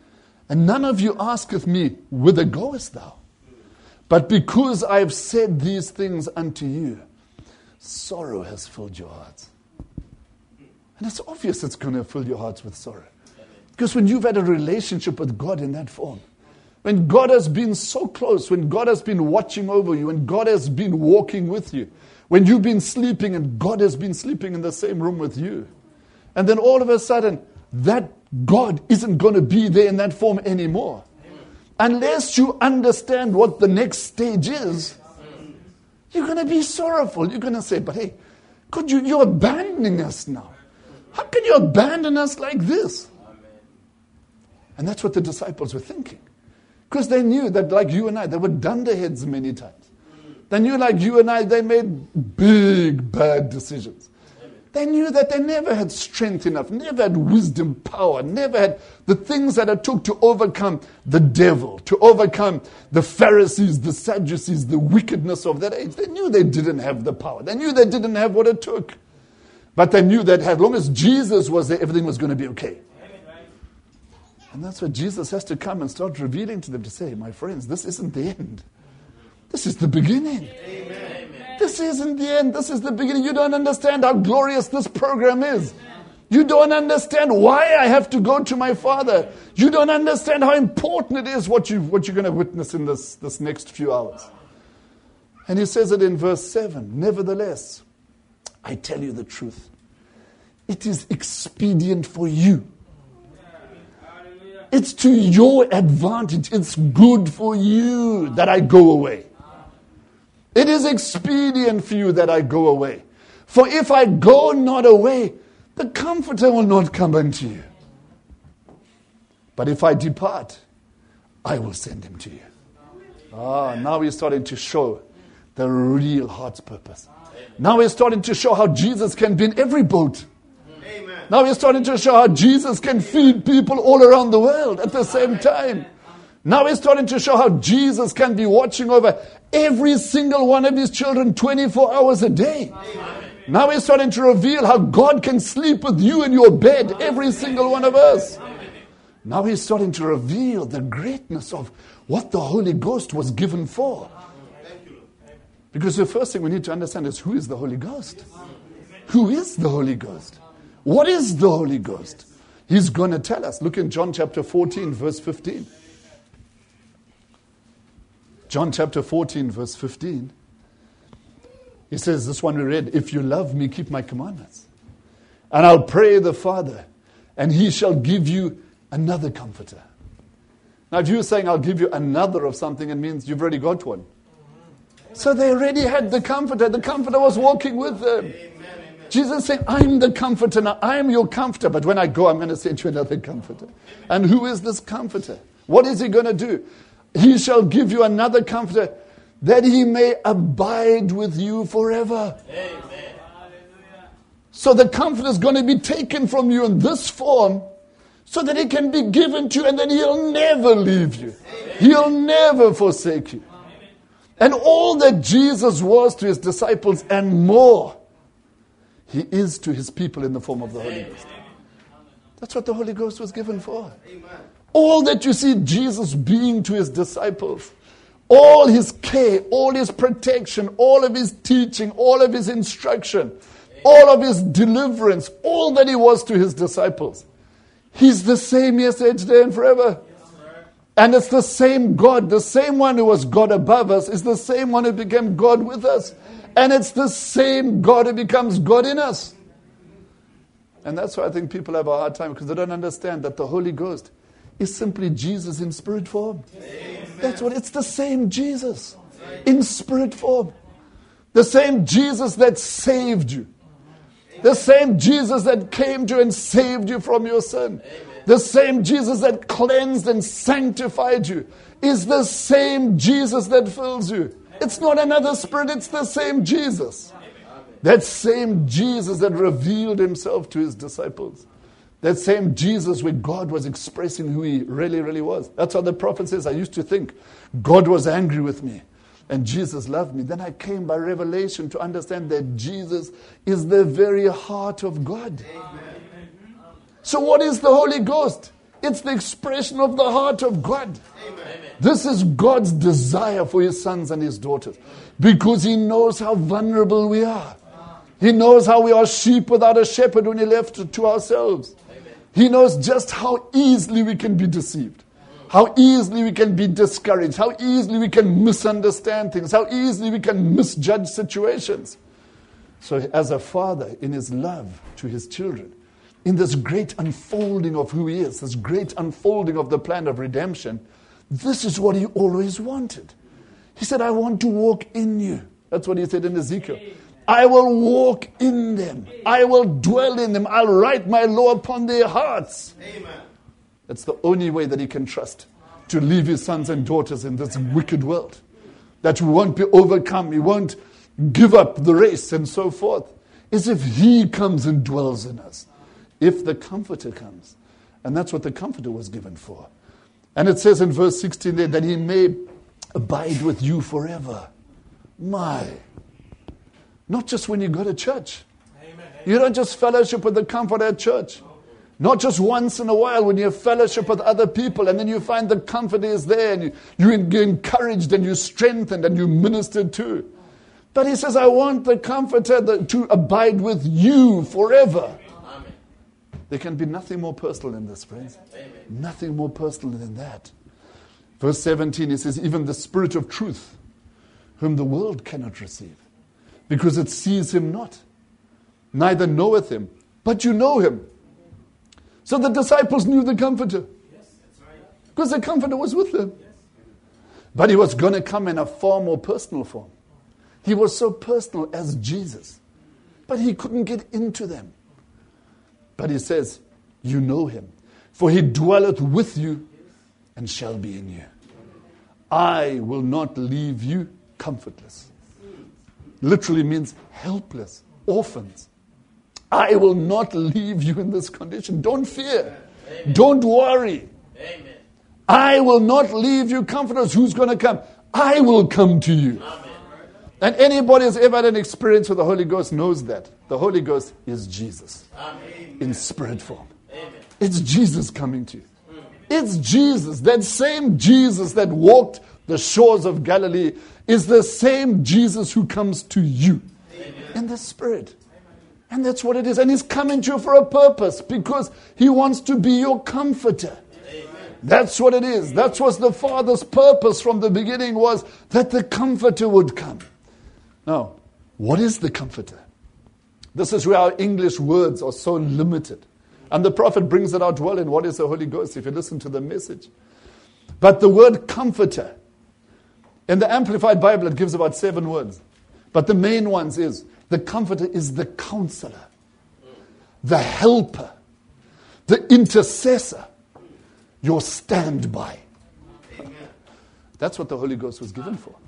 E: And none of you asketh me, whither goest thou? But because I have said these things unto you, sorrow has filled your hearts. And it's obvious it's going to fill your hearts with sorrow. Because when you've had a relationship with God in that form, when God has been so close, when God has been watching over you, when God has been walking with you, when you've been sleeping and God has been sleeping in the same room with you, and then all of a sudden, that God isn't going to be there in that form anymore. Unless you understand what the next stage is, you're going to be sorrowful. You're going to say, but hey, God, you, you're abandoning us now. How can you abandon us like this? And that's what the disciples were thinking. Because they knew that like you and I, they were dunderheads many times. They knew like you and I, they made big, bad decisions. They knew that they never had strength enough, never had wisdom, power, never had the things that it took to overcome the devil, to overcome the Pharisees, the Sadducees, the wickedness of that age. They knew they didn't have the power. They knew they didn't have what it took. But they knew that as long as Jesus was there, everything was going to be okay. And that's what Jesus has to come and start revealing to them to say, my friends, this isn't the end. This is the beginning. Amen. This isn't the end. This is the beginning. You don't understand how glorious this program is. You don't understand why I have to go to my Father. You don't understand how important it is what, you, what you're going to witness in this, this next few hours. And he says it in verse seven. Nevertheless, I tell you the truth. It is expedient for you. It's to your advantage. It's good for you that I go away. It is expedient for you that I go away. For if I go not away, the Comforter will not come unto you. But if I depart, I will send him to you. Ah, now we're starting to show the real heart's purpose. Now we're starting to show how Jesus can be in every boat. Now we're starting to show how Jesus can feed people all around the world at the same time. Now we're starting to show how Jesus can be watching over every single one of his children twenty-four hours a day. Now we're starting to reveal how God can sleep with you in your bed, every single one of us. Now he's starting to reveal the greatness of what the Holy Ghost was given for. Because the first thing we need to understand is, who is the Holy Ghost? Who is the Holy Ghost? What is the Holy Ghost? He's going to tell us. Look in John chapter fourteen, verse fifteen. John chapter fourteen, verse fifteen. He says, this one we read, if you love me, keep my commandments. And I'll pray the Father, and he shall give you another comforter. Now, if you're saying I'll give you another of something, it means you've already got one. So they already had the Comforter. The Comforter was walking with them. Jesus said, I'm the Comforter now. I am your Comforter. But when I go, I'm going to send you another Comforter. And who is this Comforter? What is he going to do? He shall give you another Comforter, that he may abide with you forever. Amen. So the Comforter is going to be taken from you in this form, so that it can be given to you, and then he'll never leave you. He'll never forsake you. And all that Jesus was to his disciples and more, he is to his people in the form of the Holy Ghost. That's what the Holy Ghost was given for. All that you see Jesus being to his disciples, all his care, all his protection, all of his teaching, all of his instruction, all of his deliverance, all that he was to his disciples, he's the same yesterday, today, and forever. And it's the same God. The same one who was God above us is the same one who became God with us. And it's the same God who becomes God in us. And that's why I think people have a hard time, because they don't understand that the Holy Ghost is simply Jesus in spirit form. Amen. That's what, it's the same Jesus in spirit form. The same Jesus that saved you. The same Jesus that came to you and saved you from your sin. Amen. The same Jesus that cleansed and sanctified you is the same Jesus that fills you. It's not another spirit, it's the same Jesus. That same Jesus that revealed himself to his disciples. That same Jesus where God was expressing who he really, really was. That's what the prophet says. I used to think God was angry with me and Jesus loved me. Then I came by revelation to understand that Jesus is the very heart of God. Amen. So what is the Holy Ghost? It's the expression of the heart of God. Amen. This is God's desire for his sons and his daughters, because he knows how vulnerable we are. He knows how we are sheep without a shepherd when he left it to ourselves. Amen. He knows just how easily we can be deceived, how easily we can be discouraged, how easily we can misunderstand things, how easily we can misjudge situations. So as a father, in his love to his children, in this great unfolding of who he is, this great unfolding of the plan of redemption, this is what he always wanted. He said, I want to walk in you. That's what he said in Ezekiel. I will walk in them. I will dwell in them. I'll write my law upon their hearts. Amen. That's the only way that he can trust to leave his sons and daughters in this wicked world. That we won't be overcome. He won't give up the race and so forth. Is if he comes and dwells in us. If the Comforter comes. And that's what the Comforter was given for. And it says in verse sixteen there that he may abide with you forever. My. Not just when you go to church. Amen. You don't just fellowship with the Comforter at church. Not just once in a while when you have fellowship with other people and then you find the Comforter is there and you, you're encouraged and you're strengthened and you're ministered to. But he says, I want the Comforter to abide with you forever. Amen. There can be nothing more personal than this, friends. Amen. Nothing more personal than that. Verse seventeen, he says, even the Spirit of truth, whom the world cannot receive, because it sees him not, neither knoweth him, but you know him. So the disciples knew the Comforter. Yes, that's right. Because the Comforter was with them. Yes. But he was going to come in a far more personal form. He was so personal as Jesus. But he couldn't get into them. But he says, you know him. For he dwelleth with you and shall be in you. I will not leave you comfortless. Literally means helpless, orphans. I will not leave you in this condition. Don't fear. Amen. Don't worry. Amen. I will not leave you comfortless. Who's going to come? I will come to you. Amen. And anybody who's ever had an experience with the Holy Ghost knows that. The Holy Ghost is Jesus. Amen. In spirit form. Amen. It's Jesus coming to you. Mm. It's Jesus. That same Jesus that walked the shores of Galilee is the same Jesus who comes to you. Amen. In the Spirit. And that's what it is. And he's coming to you for a purpose, because he wants to be your comforter. Amen. That's what it is. That's what the Father's purpose from the beginning was, that the Comforter would come. Now, what is the Comforter? This is where our English words are so limited. And the prophet brings it out well in What is the Holy Ghost, if you listen to the message. But the word Comforter In the Amplified Bible, it gives about seven words. But the main ones is, the Comforter is the counselor, the helper, the intercessor, your standby. That's what the Holy Ghost was given for.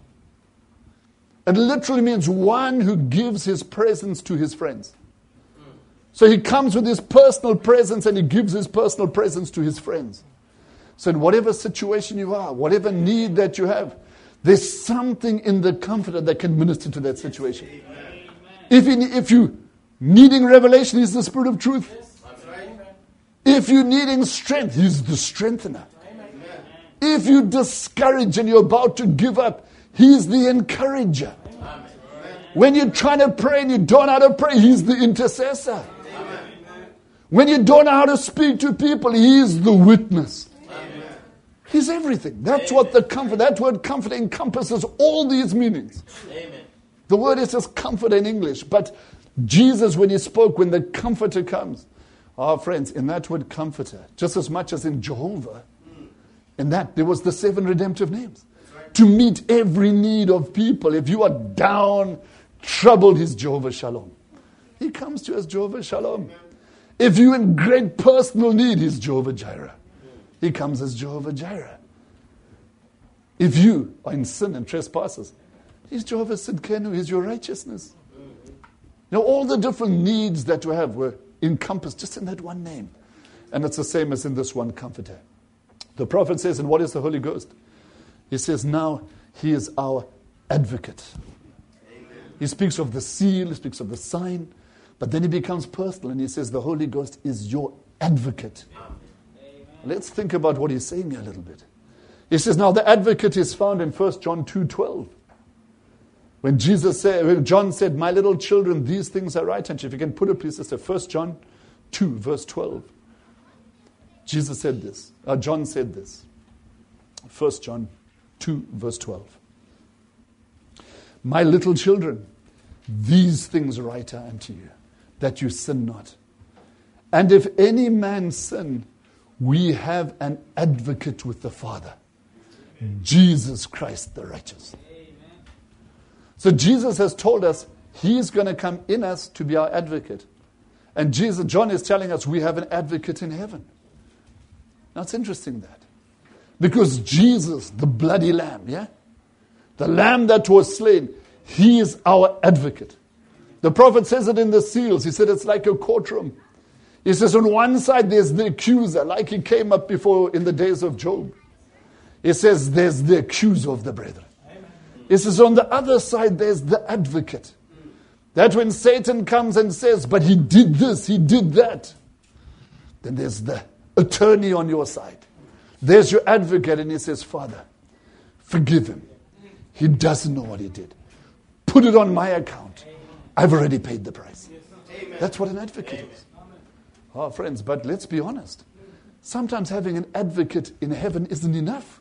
E: It literally means one who gives his presence to his friends. So he comes with his personal presence and he gives his personal presence to his friends. So in whatever situation you are, whatever need that you have, there's something in the Comforter that can minister to that situation. If, you, if you're needing revelation, he's the Spirit of truth. If you're needing strength, he's the strengthener. If you're discouraged and you're about to give up, he's the encourager. When you're trying to pray and you don't know how to pray, he's the intercessor. When you don't know how to speak to people, he's the witness. He's everything. That's what the comfort, that word comfort encompasses all these meanings. The word is just comfort in English, but Jesus, when he spoke, when the Comforter comes, our friends, in that word comforter, just as much as in Jehovah, in that there was the seven redemptive names. To meet every need of people. If you are down, troubled, he's Jehovah Shalom. He comes to you as Jehovah Shalom. If you're in great personal need, he's Jehovah Jireh. He comes as Jehovah Jireh. If you are in sin and trespasses, he's Jehovah Sidkenu, he's your righteousness. Now all the different needs that we have were encompassed just in that one name. And it's the same as in this one Comforter. The prophet says, and what is the Holy Ghost? He says, now he is our advocate. Amen. He speaks of the seal, he speaks of the sign, but then he becomes personal and he says, the Holy Ghost is your advocate. Amen. Let's think about what he's saying here a little bit. He says, now the advocate is found in First John two twelve. When Jesus said, when John said, my little children, these things are right. And if you can put it, please, sister, First John two, verse twelve. Jesus said this, or John said this. First John two, verse twelve. My little children, these things write I unto you, that you sin not. And if any man sin, we have an advocate with the Father, Jesus Christ the righteous. So Jesus has told us he's going to come in us to be our advocate. And Jesus, John is telling us we have an advocate in heaven. Now it's interesting that. Because Jesus, the bloody lamb, yeah? The lamb that was slain, he is our advocate. The prophet says it in the seals. He said it's like a courtroom. He says on one side there's the accuser, like he came up before in the days of Job. He says there's the accuser of the brethren. He says on the other side there's the advocate. That when Satan comes and says, but he did this, he did that, then there's the attorney on your side. There's your advocate, and he says, Father, forgive him. He doesn't know what he did. Put it on my account. I've already paid the price. That's what an advocate is. Oh, friends, but let's be honest. Sometimes having an advocate in heaven isn't enough.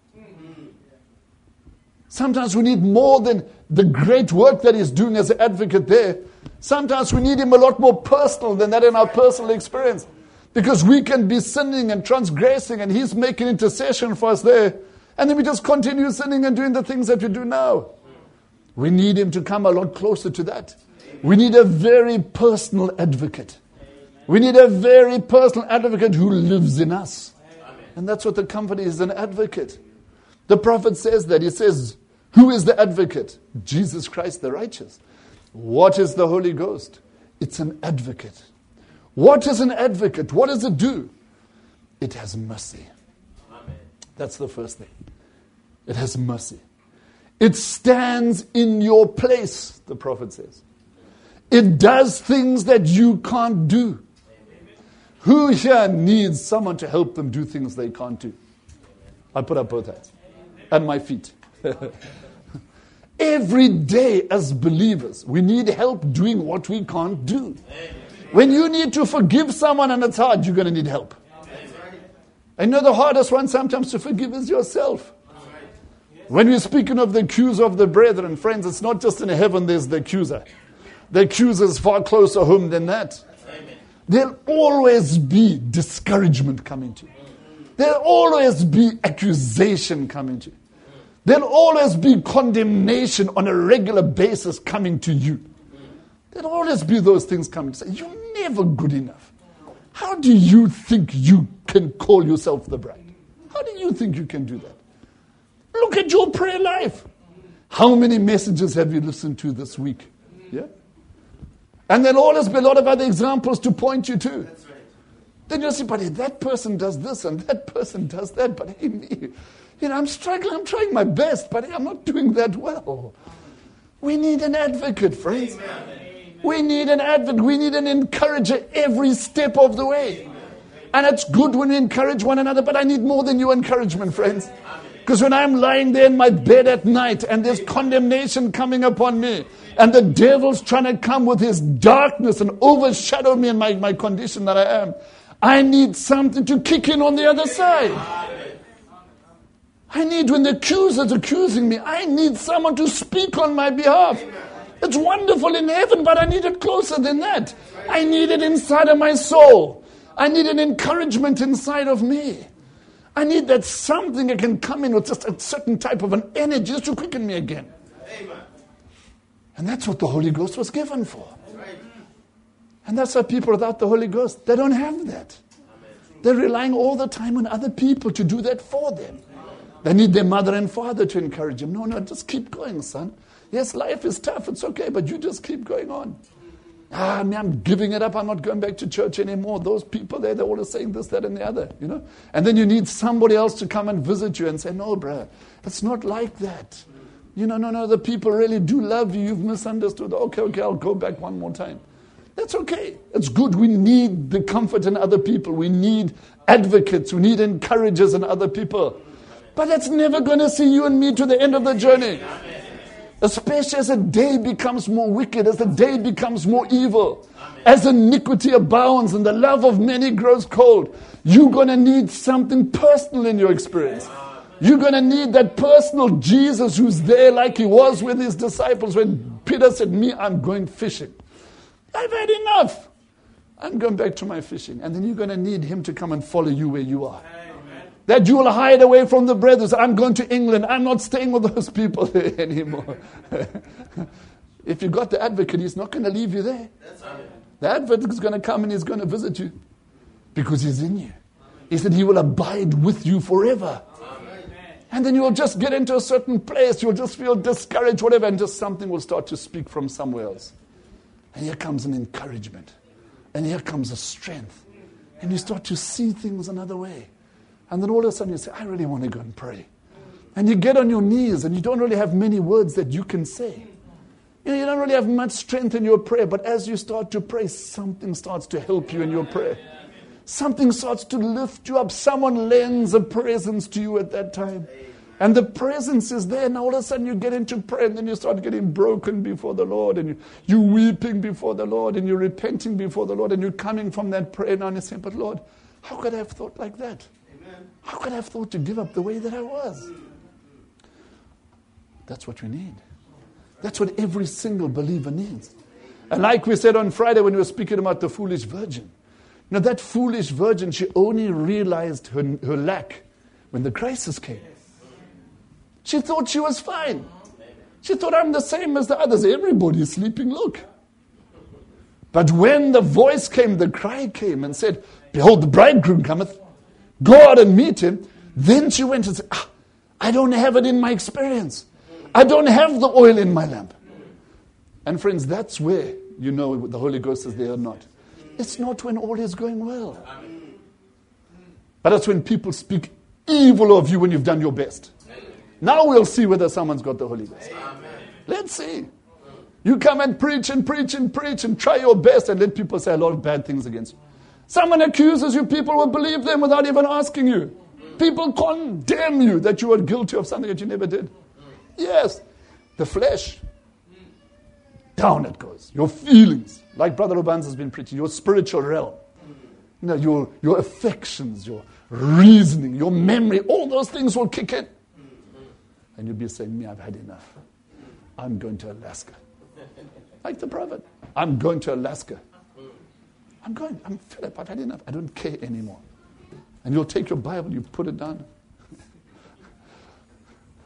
E: Sometimes we need more than the great work that he's doing as an advocate there. Sometimes we need him a lot more personal than that in our personal experience. Because we can be sinning and transgressing and he's making intercession for us there. And then we just continue sinning and doing the things that we do now. We need him to come a lot closer to that. We need a very personal advocate. We need a very personal advocate who lives in us. And that's what the Comforter is, an advocate. The prophet says that. He says, who is the advocate? Jesus Christ the righteous. What is the Holy Ghost? It's an advocate. What is an advocate? What does it do? It has mercy. Amen. That's the first thing. It has mercy. It stands in your place, the prophet says. It does things that you can't do. Amen. Who here needs someone to help them do things they can't do? I put up both hands. And my feet. Every day as believers, we need help doing what we can't do. When you need to forgive someone and it's hard, you're going to need help. I know the hardest one sometimes to forgive is yourself. When we're speaking of the accuser of the brethren, friends, it's not just in heaven there's the accuser. The accuser is far closer home than that. There'll always be discouragement coming to you. There'll always be accusation coming to you. There'll always be condemnation on a regular basis coming to you. There'll always be those things coming to say, you're never good enough. How do you think you can call yourself the bride? How do you think you can do that? Look at your prayer life. How many messages have you listened to this week? Yeah? And there'll always be a lot of other examples to point you to. That's right. Then you'll say, but hey, that person does this and that person does that, but hey, me, you know, I'm struggling, I'm trying my best, but hey, I'm not doing that well. We need an advocate, friends. Amen. We need an advocate. We need an encourager every step of the way. And it's good when we encourage one another, but I need more than your encouragement, friends. Because when I'm lying there in my bed at night and there's condemnation coming upon me and the devil's trying to come with his darkness and overshadow me in my, my condition that I am, I need something to kick in on the other side. I need, when the accuser's accusing me, I need someone to speak on my behalf. It's wonderful in heaven, but I need it closer than that. I need it inside of my soul. I need an encouragement inside of me. I need that something that can come in with just a certain type of an energy just to quicken me again. And that's what the Holy Ghost was given for. And that's why people without the Holy Ghost, they don't have that. They're relying all the time on other people to do that for them. They need their mother and father to encourage them. No, no, just keep going, son. Yes, life is tough, it's okay, but you just keep going on. Ah, man, I'm giving it up, I'm not going back to church anymore. Those people there, they're always saying this, that, and the other, you know. And then you need somebody else to come and visit you and say, no, bruh, it's not like that. You know, no, no, the people really do love you, you've misunderstood. Okay, okay, I'll go back one more time. That's okay. It's good. We need the comfort in other people. We need advocates. We need encouragers in other people. But that's never going to see you and me to the end of the journey. Especially as the day becomes more wicked, as the day becomes more evil, as iniquity abounds and the love of many grows cold, you're going to need something personal in your experience. You're going to need that personal Jesus who's there like he was with his disciples when Peter said, me, I'm going fishing. I've had enough. I'm going back to my fishing. And then you're going to need him to come and follow you where you are. That you will hide away from the brothers. I'm going to England. I'm not staying with those people anymore. If you got the advocate, he's not going to leave you there. The advocate is going to come and he's going to visit you because he's in you. He said he will abide with you forever. And then you'll just get into a certain place. You'll just feel discouraged, whatever, and just something will start to speak from somewhere else. And here comes an encouragement. And here comes a strength. And you start to see things another way. And then all of a sudden you say, I really want to go and pray. And you get on your knees and you don't really have many words that you can say. You know, you don't really have much strength in your prayer, but as you start to pray, something starts to help you in your prayer. Something starts to lift you up. Someone lends a presence to you at that time. And the presence is there, and all of a sudden you get into prayer, and then you start getting broken before the Lord, and you, you're weeping before the Lord, and you're repenting before the Lord, and you're coming from that prayer now, and you say, but Lord, how could I have thought like that? How could I have thought to give up the way that I was? That's what we need. That's what every single believer needs. And like we said on Friday when we were speaking about the foolish virgin, you know, that foolish virgin, she only realized her, her lack when the crisis came. She thought she was fine. She thought, I'm the same as the others. Everybody's sleeping, look. But when the voice came, the cry came and said, behold, the bridegroom cometh. Go out and meet him. Then she went and said, ah, I don't have it in my experience. I don't have the oil in my lamp. And friends, that's where you know the Holy Ghost is there or not. It's not when all is going well. But it's when people speak evil of you when you've done your best. Now we'll see whether someone's got the Holy Ghost. Let's see. You come and preach and preach and preach and try your best and let people say a lot of bad things against you. Someone accuses you, people will believe them without even asking you. People condemn you that you are guilty of something that you never did. Yes, the flesh. Down it goes. Your feelings, like Brother Obanz has been preaching, your spiritual realm. You know, your, your affections, your reasoning, your memory, all those things will kick in. And you'll be saying, me, I've had enough. I'm going to Alaska. Like the prophet. I'm going to Alaska. I'm going, I'm fed up, I've had enough. I don't care anymore. And you'll take your Bible, you put it down.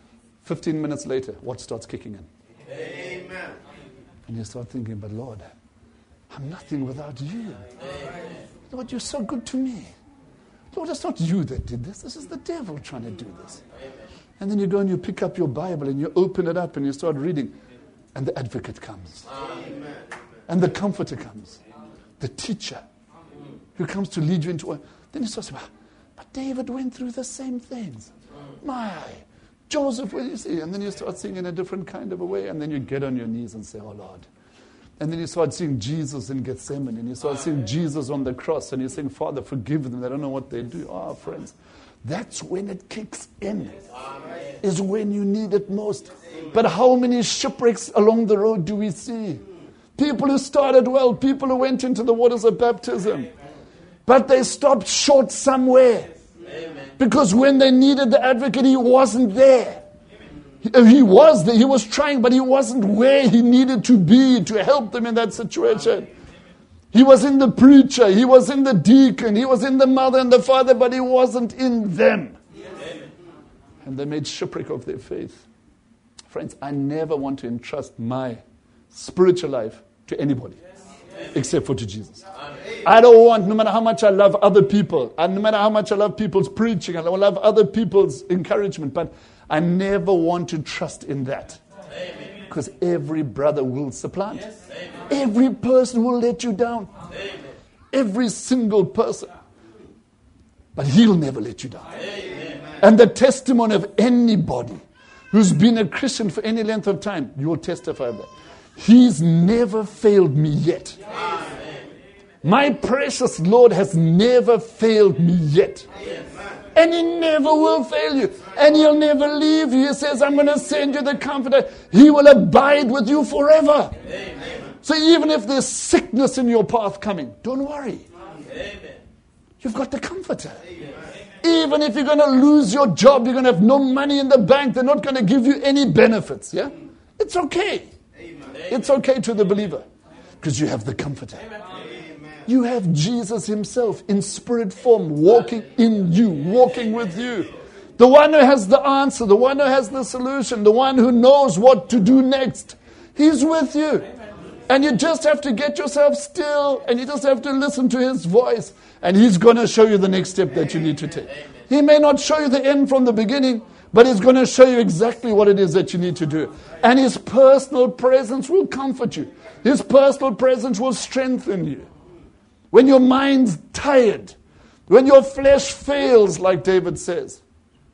E: fifteen minutes later, what starts kicking in? Amen. And you start thinking, but Lord, I'm nothing without you. Amen. Lord, you're so good to me. Lord, it's not you that did this. This is the devil trying to do this. Amen. And then you go and you pick up your Bible and you open it up and you start reading. And the advocate comes. Amen. And the comforter comes. The teacher who comes to lead you into it. Then you start saying, but David went through the same things. My, Joseph, what do you see? And then you start seeing in a different kind of a way. And then you get on your knees and say, oh Lord. And then you start seeing Jesus in Gethsemane. And you start seeing Jesus on the cross. And you're saying, Father, forgive them. They don't know what they do. Ah, oh, friends, that's when it kicks in. Is when you need it most. But how many shipwrecks along the road do we see? People who started well. People who went into the waters of baptism. But they stopped short somewhere. Because when they needed the advocate, he wasn't there. He was there, he was trying, but he wasn't where he needed to be to help them in that situation. He was in the preacher, he was in the deacon, he was in the mother and the father, but he wasn't in them. And they made shipwreck of their faith. Friends, I never want to entrust my spiritual life to anybody except for to Jesus. I don't want, no matter how much I love other people, and no matter how much I love people's preaching, and I love other people's encouragement, but I never want to trust in that. Because every brother will supplant. Yes. Every person will let you down. Amen. Every single person. But he'll never let you down. Amen. And the testimony of anybody who's been a Christian for any length of time, you will testify of that. He's never failed me yet. Amen. My precious Lord has never failed me yet. Amen. And he never will fail you. And he'll never leave you. He says, I'm going to send you the comforter. He will abide with you forever. Amen. So even if there's sickness in your path coming, don't worry. Amen. You've got the comforter. Amen. Even if you're going to lose your job, you're going to have no money in the bank, they're not going to give you any benefits. Yeah? It's okay. Amen. It's okay to the believer. Because you have the comforter. Amen. You have Jesus himself in spirit form walking in you, walking with you. The one who has the answer, the one who has the solution, the one who knows what to do next. He's with you. And you just have to get yourself still and you just have to listen to his voice. And he's going to show you the next step that you need to take. He may not show you the end from the beginning, but he's going to show you exactly what it is that you need to do. And his personal presence will comfort you. His personal presence will strengthen you. When your mind's tired, when your flesh fails, like David says,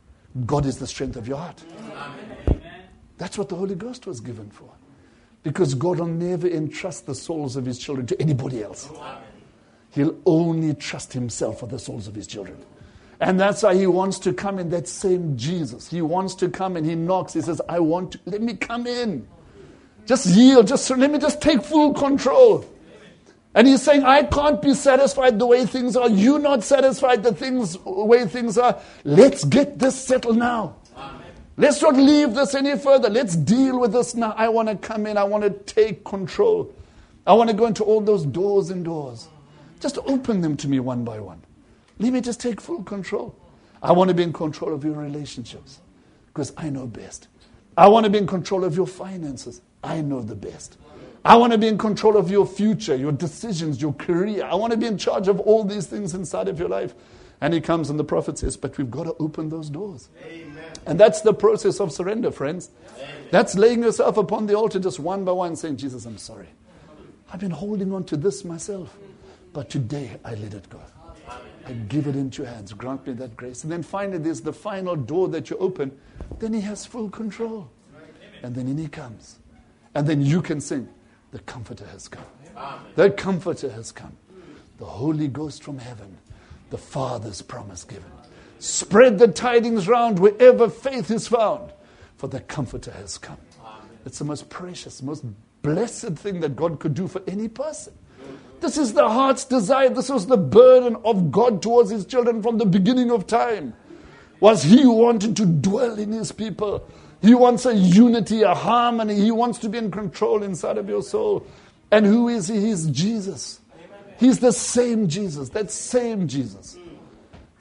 E: God is the strength of your heart. Amen. That's what the Holy Ghost was given for. Because God will never entrust the souls of his children to anybody else. Amen. He'll only trust himself for the souls of his children. And that's why he wants to come in, that same Jesus. He wants to come and he knocks. He says, I want to, let me come in. Just yield, just let me just take full control. And he's saying, I can't be satisfied the way things are. You're not satisfied the things the way things are. Let's get this settled now. Amen. Let's not leave this any further. Let's deal with this now. I want to come in. I want to take control. I want to go into all those doors and doors. Just open them to me one by one. Let me just take full control. I want to be in control of your relationships because I know best. I want to be in control of your finances. I know the best. I want to be in control of your future, your decisions, your career. I want to be in charge of all these things inside of your life. And he comes and the prophet says, but we've got to open those doors. Amen. And that's the process of surrender, friends. Amen. That's laying yourself upon the altar just one by one saying, Jesus, I'm sorry. I've been holding on to this myself. But today I let it go. I give it into your hands. Grant me that grace. And then finally there's the final door that you open. Then he has full control. And then in he comes. And then you can sing. The Comforter has come. Amen. The Comforter has come. The Holy Ghost from heaven. The Father's promise given. Spread the tidings round wherever faith is found. For the Comforter has come. Amen. It's the most precious, most blessed thing that God could do for any person. This is the heart's desire. This was the burden of God towards his children from the beginning of time. Was he wanted to dwell in his people. He wants a unity, a harmony. He wants to be in control inside of your soul. And who is he? He's Jesus. He's the same Jesus. That same Jesus.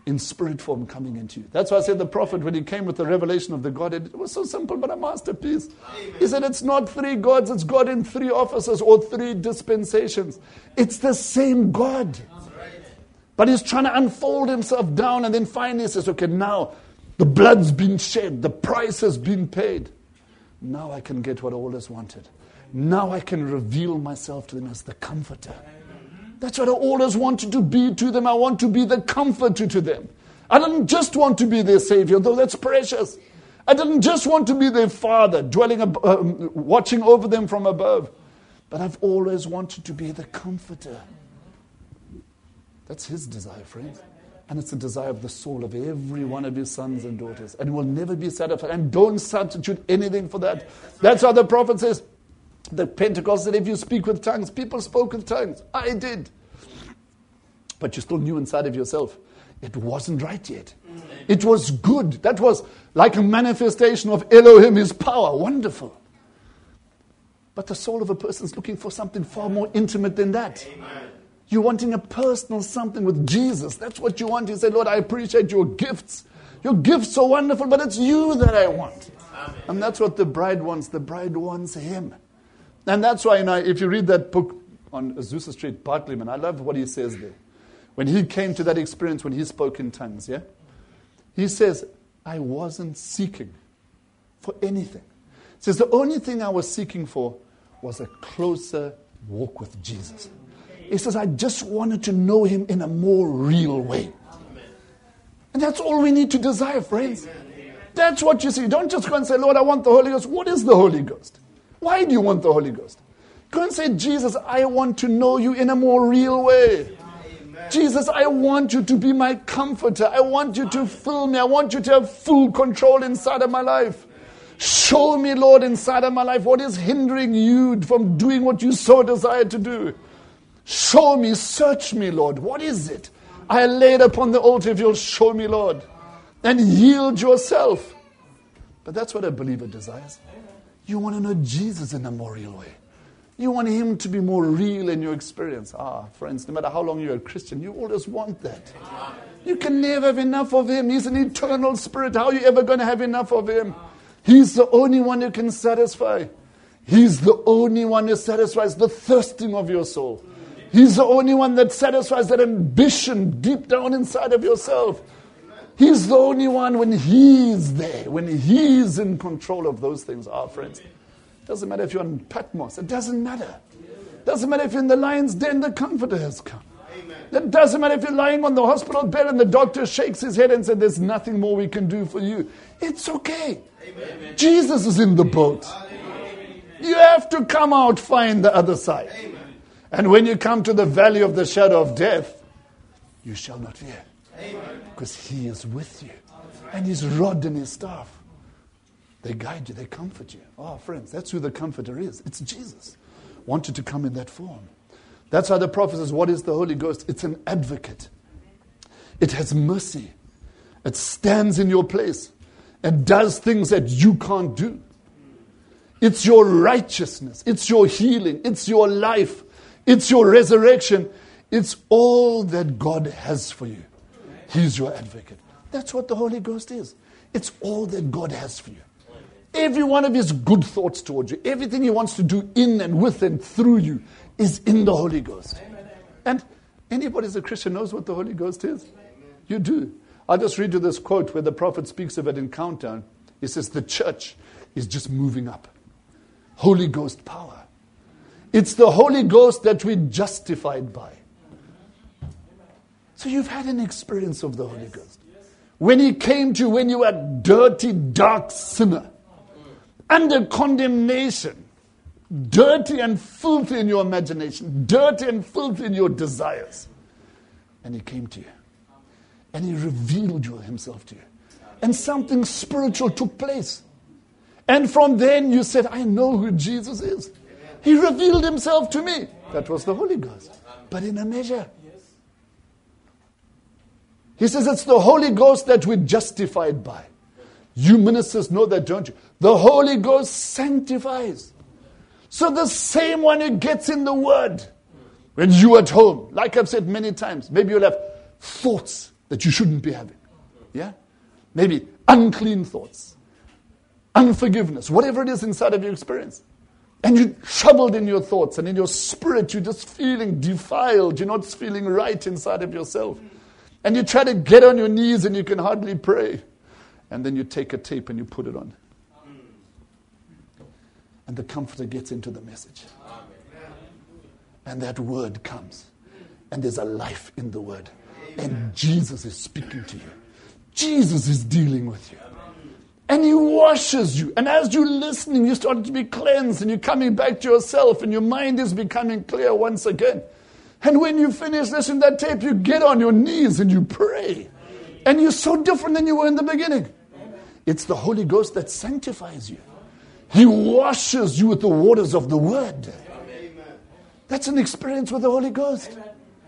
E: in spirit form coming into you. That's why I said the prophet, when he came with the revelation of the Godhead, it was so simple but a masterpiece. Amen. He said it's not three gods, it's God in three offices or three dispensations. It's the same God. Right. But he's trying to unfold himself down, and then finally he says, okay, now the blood's been shed, the price has been paid. Now I can get what I always wanted. Now I can reveal myself to them as the comforter. That's what I always wanted to be to them. I want to be the comforter to them. I didn't just want to be their savior, though that's precious. I didn't just want to be their father, dwelling, ab- um, watching over them from above. But I've always wanted to be the comforter. That's his desire, friends. And it's the desire of the soul of every one of his sons and daughters. And will never be satisfied. And don't substitute anything for that. That's how the prophet says, the Pentecost said, if you speak with tongues, people spoke with tongues. I did. But you still knew inside of yourself, it wasn't right yet. It was good. That was like a manifestation of Elohim, his power. Wonderful. But the soul of a person is looking for something far more intimate than that. Amen. You're wanting a personal something with Jesus. That's what you want. You say, Lord, I appreciate your gifts. Your gifts are wonderful, but it's you that I want. Amen. And that's what the bride wants. The bride wants him. And that's why, you know, if you read that book on Azusa Street, Bartleman, I love what he says there. When he came to that experience when he spoke in tongues, yeah? He says, I wasn't seeking for anything. He says, the only thing I was seeking for was a closer walk with Jesus. He says, I just wanted to know him in a more real way. And that's all we need to desire, friends. That's what you see. Don't just go and say, Lord, I want the Holy Ghost. What is the Holy Ghost? Why do you want the Holy Ghost? Go and say, Jesus, I want to know you in a more real way. Amen. Jesus, I want you to be my comforter. I want you to fill me. I want you to have full control inside of my life. Show me, Lord, inside of my life what is hindering you from doing what you so desire to do. Show me, search me, Lord. What is it? I lay it upon the altar if you'll show me, Lord. And yield yourself. But that's what a believer desires. You want to know Jesus in a more real way. You want him to be more real in your experience. Ah, friends, no matter how long you're a Christian, you always want that. You can never have enough of him. He's an eternal spirit. How are you ever going to have enough of him? He's the only one who can satisfy. He's the only one who satisfies the thirsting of your soul. He's the only one that satisfies that ambition deep down inside of yourself. He's the only one when he's there, when he's in control of those things. Ah, friends, it doesn't matter if you're on Patmos. It doesn't matter. It doesn't matter if you're in the lion's den, the Comforter has come. It doesn't matter if you're lying on the hospital bed and the doctor shakes his head and says, there's nothing more we can do for you. It's okay. Amen. Jesus is in the boat. Amen. You have to come out, find the other side. Amen. And when you come to the valley of the shadow of death, you shall not fear. Amen. Because he is with you. And his rod and his staff, they guide you, they comfort you. Oh, friends, that's who the comforter is. It's Jesus. Wanted to come in that form. That's why the prophet says, what is the Holy Ghost? It's an advocate. It has mercy. It stands in your place and does things that you can't do. It's your righteousness. It's your healing. It's your life. It's your resurrection. It's all that God has for you. He's your advocate. That's what the Holy Ghost is. It's all that God has for you. Every one of his good thoughts towards you, everything he wants to do in and with and through you is in the Holy Ghost. And anybody who's a Christian knows what the Holy Ghost is. You do. I'll just read you this quote where the prophet speaks of it in Countdown. He says, the church is just moving up. Holy Ghost power. It's the Holy Ghost that we're justified by. So you've had an experience of the Holy Ghost. When he came to you, when you were a dirty, dark sinner, under condemnation, dirty and filthy in your imagination, dirty and filthy in your desires. And he came to you. And he revealed you himself to you. And something spiritual took place. And from then you said, I know who Jesus is. He revealed himself to me. That was the Holy Ghost. But in a measure. He says it's the Holy Ghost that we're justified by. You ministers know that, don't you? The Holy Ghost sanctifies. So the same one who gets in the Word, when you're at home, like I've said many times, maybe you'll have thoughts that you shouldn't be having. Yeah? Maybe unclean thoughts, unforgiveness, whatever it is inside of your experience. And you're troubled in your thoughts and in your spirit, you're just feeling defiled. You're not feeling right inside of yourself. And you try to get on your knees and you can hardly pray. And then you take a tape and you put it on. And the Comforter gets into the message. And that word comes. And there's a life in the word. And Jesus is speaking to you. Jesus is dealing with you. And he washes you. And as you're listening, you start to be cleansed. And you're coming back to yourself. And your mind is becoming clear once again. And when you finish listening to that tape, you get on your knees and you pray. And you're so different than you were in the beginning. It's the Holy Ghost that sanctifies you. He washes you with the waters of the Word. That's an experience with the Holy Ghost.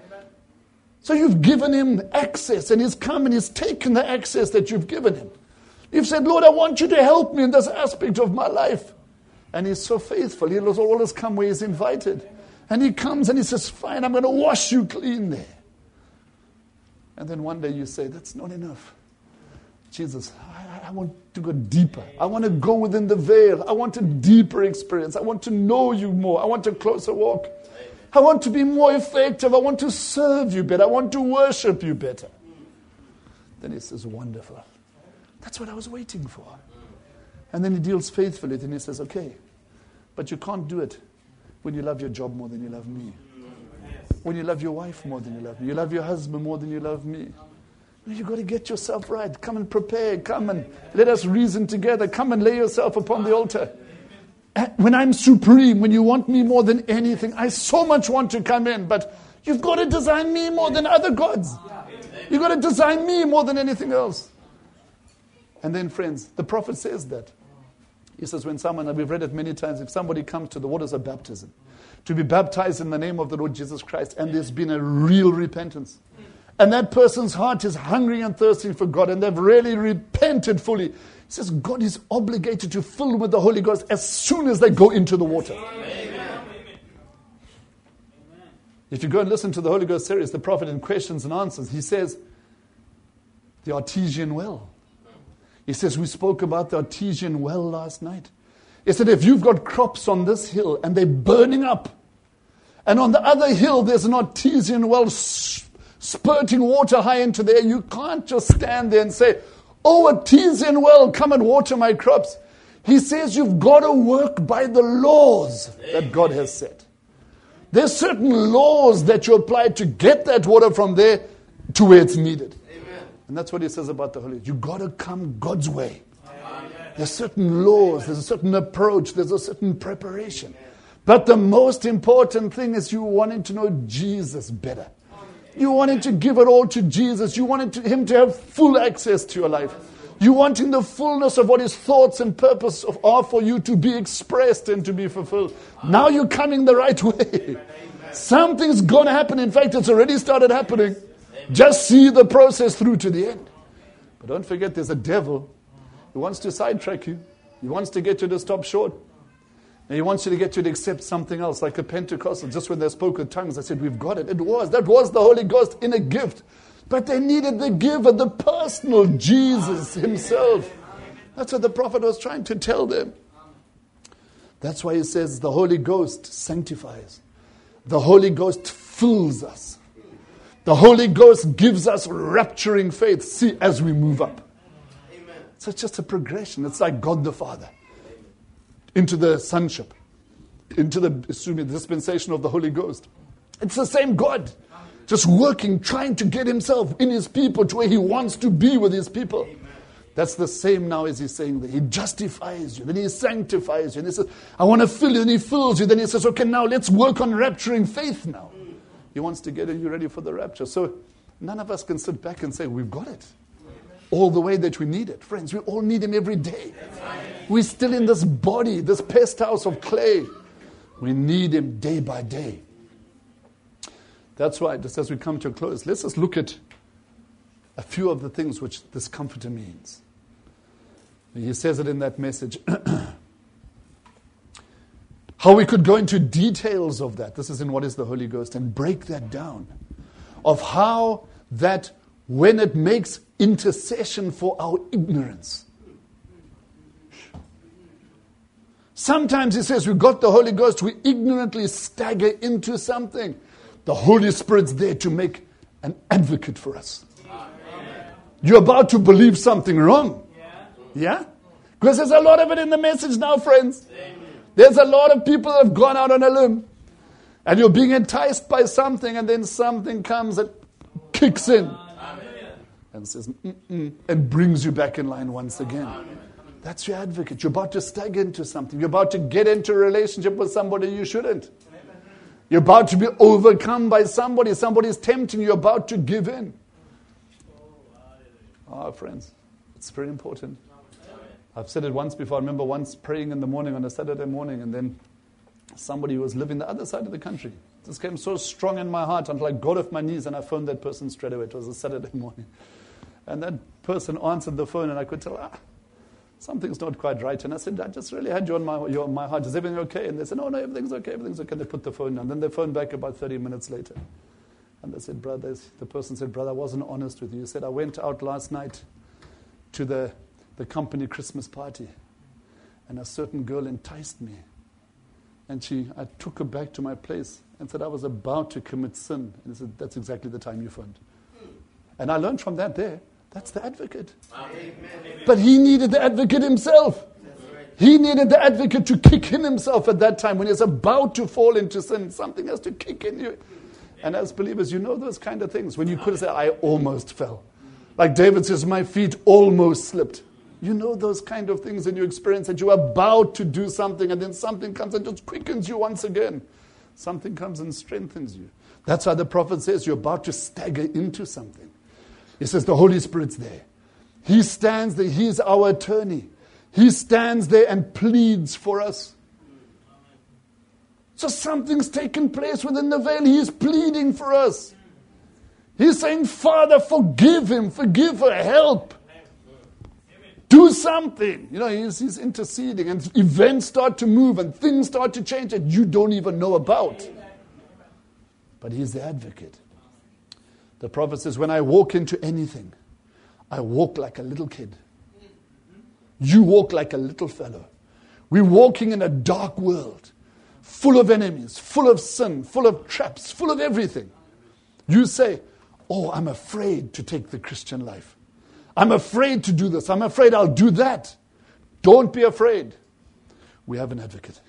E: So you've given him access, and he's come and he's taken the access that you've given him. You've said, Lord, I want you to help me in this aspect of my life. And he's so faithful. He'll always come where he's invited. And he comes and he says, fine, I'm going to wash you clean there. And then one day you say, that's not enough. Jesus, I, I want to go deeper. I want to go within the veil. I want a deeper experience. I want to know you more. I want a closer walk. I want to be more effective. I want to serve you better. I want to worship you better. Then he says, wonderful. That's what I was waiting for. And then he deals faithfully. Then he says, okay, but you can't do it when you love your job more than you love me. When you love your wife more than you love me. You love your husband more than you love me. You've got to get yourself right. Come and prepare. Come and let us reason together. Come and lay yourself upon the altar. When I'm supreme, when you want me more than anything, I so much want to come in, but you've got to design me more than other gods. You've got to design me more than anything else. And then, friends, the prophet says that. He says when someone, and we've read it many times, if somebody comes to the waters of baptism, to be baptized in the name of the Lord Jesus Christ, and there's been a real repentance, and that person's heart is hungry and thirsting for God, and they've really repented fully, he says God is obligated to fill them with the Holy Ghost as soon as they go into the water. Amen. If you go and listen to the Holy Ghost series, the prophet in questions and answers, he says, the artesian well. He says, we spoke about the artesian well last night. He said, if you've got crops on this hill and they're burning up, and on the other hill there's an artesian well spurting water high into the air, you can't just stand there and say, oh, artesian well, come and water my crops. He says you've got to work by the laws that God has set. There's certain laws that you apply to get that water from there to where it's needed. And that's what he says about the Holy Ghost. You've got to come God's way. Amen. There's certain laws, there's a certain approach, there's a certain preparation. But the most important thing is you wanting to know Jesus better. You wanted to give it all to Jesus. You wanted to, him to have full access to your life. You wanting the fullness of what his thoughts and purpose of, are for you to be expressed and to be fulfilled. Now you're coming the right way. Something's going to happen. In fact, it's already started happening. Just see the process through to the end. But don't forget, there's a devil who wants to sidetrack you. He wants to get you to stop short. And he wants you to get you to accept something else, like a Pentecostal. Just when they spoke with tongues, I said, we've got it. It was. That was the Holy Ghost in a gift. But they needed the giver, the personal Jesus himself. That's what the prophet was trying to tell them. That's why he says the Holy Ghost sanctifies. The Holy Ghost fills us. The Holy Ghost gives us rapturing faith, see, as we move up. Amen. So it's just a progression. It's like God the Father into the sonship, into the, assuming, the dispensation of the Holy Ghost. It's the same God, just working, trying to get himself in his people to where he wants to be with his people. Amen. That's the same now as he's saying that he justifies you, then he sanctifies you, and he says, I want to fill you, and he fills you, then he says, okay, now let's work on rapturing faith now. He wants to get you ready for the rapture. So none of us can sit back and say, we've got it. All the way that we need it. Friends, we all need him every day. We're still in this body, this pest house of clay. We need him day by day. That's why, just as we come to a close, let's just look at a few of the things which this comforter means. He says it in that message. How we could go into details of that. This is in What is the Holy Ghost, and break that down. Of how that when it makes intercession for our ignorance. Sometimes he says we got the Holy Ghost, we ignorantly stagger into something. The Holy Spirit's there to make an advocate for us. Amen. You're about to believe something wrong. Yeah? Because there's a lot of it in the message now, friends. Amen. There's a lot of people that have gone out on a limb. And you're being enticed by something, and then something comes and kicks in. Amen. And says, mm-mm, and brings you back in line once again. Amen. That's your advocate. You're about to stagger into something. You're about to get into a relationship with somebody you shouldn't. You're about to be overcome by somebody. Somebody's tempting you. You're about to give in. Ah, friends, it's very important. I've said it once before. I remember once praying in the morning on a Saturday morning, and then somebody who was living the other side of the country. This came so strong in my heart until I got off my knees and I phoned that person straight away. It was a Saturday morning. And that person answered the phone, and I could tell, ah, something's not quite right. And I said, I just really had you on my, you on my heart. Is everything okay? And they said, no, no, everything's okay, everything's okay. And they put the phone down. Then they phoned back about thirty minutes later. And they said, brother, the person said, brother, I wasn't honest with you. He said, I went out last night to the, the company Christmas party. And a certain girl enticed me. And she, I took her back to my place and said, I was about to commit sin. And he said, that's exactly the time you phoned. And I learned from that there, that's the advocate. Amen. But he needed the advocate himself. He needed the advocate to kick in himself at that time. When he's about to fall into sin, something has to kick in you. And as believers, you know those kind of things. When you could say, I almost fell. Like David says, my feet almost slipped. You know those kind of things in your experience, that you're about to do something and then something comes and just quickens you once again. Something comes and strengthens you. That's why the prophet says you're about to stagger into something. He says the Holy Spirit's there. He stands there. He's our attorney. He stands there and pleads for us. So something's taken place within the veil. He is pleading for us. He's saying, Father, forgive him. Forgive her. Help. Do something. You know, he's, he's interceding, and events start to move and things start to change that you don't even know about. But he's the advocate. The prophet says, when I walk into anything, I walk like a little kid. You walk like a little fellow. We're walking in a dark world, full of enemies, full of sin, full of traps, full of everything. You say, oh, I'm afraid to take the Christian life. I'm afraid to do this. I'm afraid I'll do that. Don't be afraid. We have an advocate.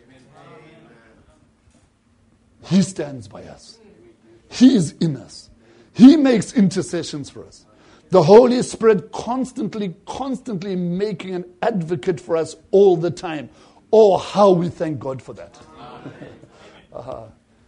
E: He stands by us. He is in us. He makes intercessions for us. The Holy Spirit constantly, constantly making an advocate for us all the time. Oh, how we thank God for that. uh-huh.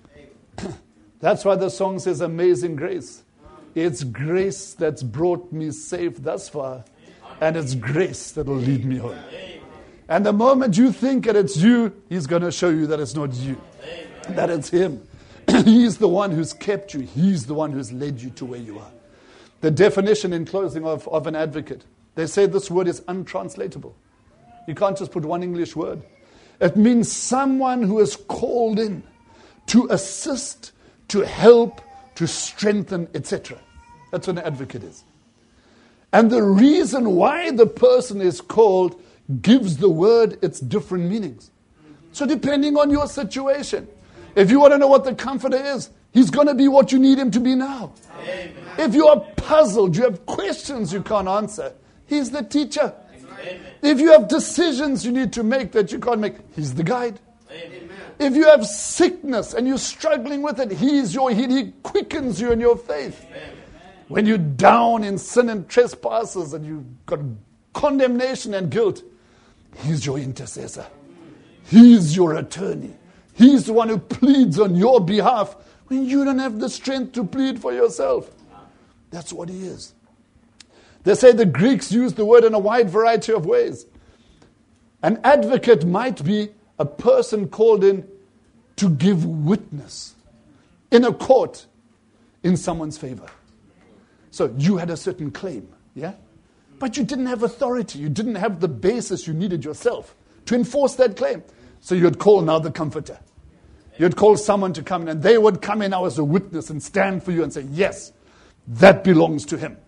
E: That's why the song says, Amazing Grace. It's grace that's brought me safe thus far, and it's grace that will lead me home. And the moment you think that it's you, he's going to show you that it's not you, that it's him. He's the one who's kept you. He's the one who's led you to where you are. The definition in closing of, of an advocate, they say this word is untranslatable. You can't just put one English word. It means someone who is called in to assist, to help, to strengthen, et cetera. That's what an advocate is. And the reason why the person is called gives the word its different meanings. So depending on your situation, if you want to know what the comforter is, he's going to be what you need him to be now. Amen. If you are puzzled, you have questions you can't answer, he's the teacher. Amen. If you have decisions you need to make that you can't make, he's the guide. Amen. If you have sickness and you're struggling with it, he's your he, he quickens you in your faith. Amen. When you're down in sin and trespasses and you've got condemnation and guilt, he's your intercessor. He's your attorney. He's the one who pleads on your behalf when you don't have the strength to plead for yourself. That's what he is. They say the Greeks use the word in a wide variety of ways. An advocate might be a person called in to give witness in a court in someone's favor. So you had a certain claim, yeah? But you didn't have authority. You didn't have the basis you needed yourself to enforce that claim. So you'd call now the comforter. You'd call someone to come in, and they would come in now as a witness and stand for you and say, yes, that belongs to him.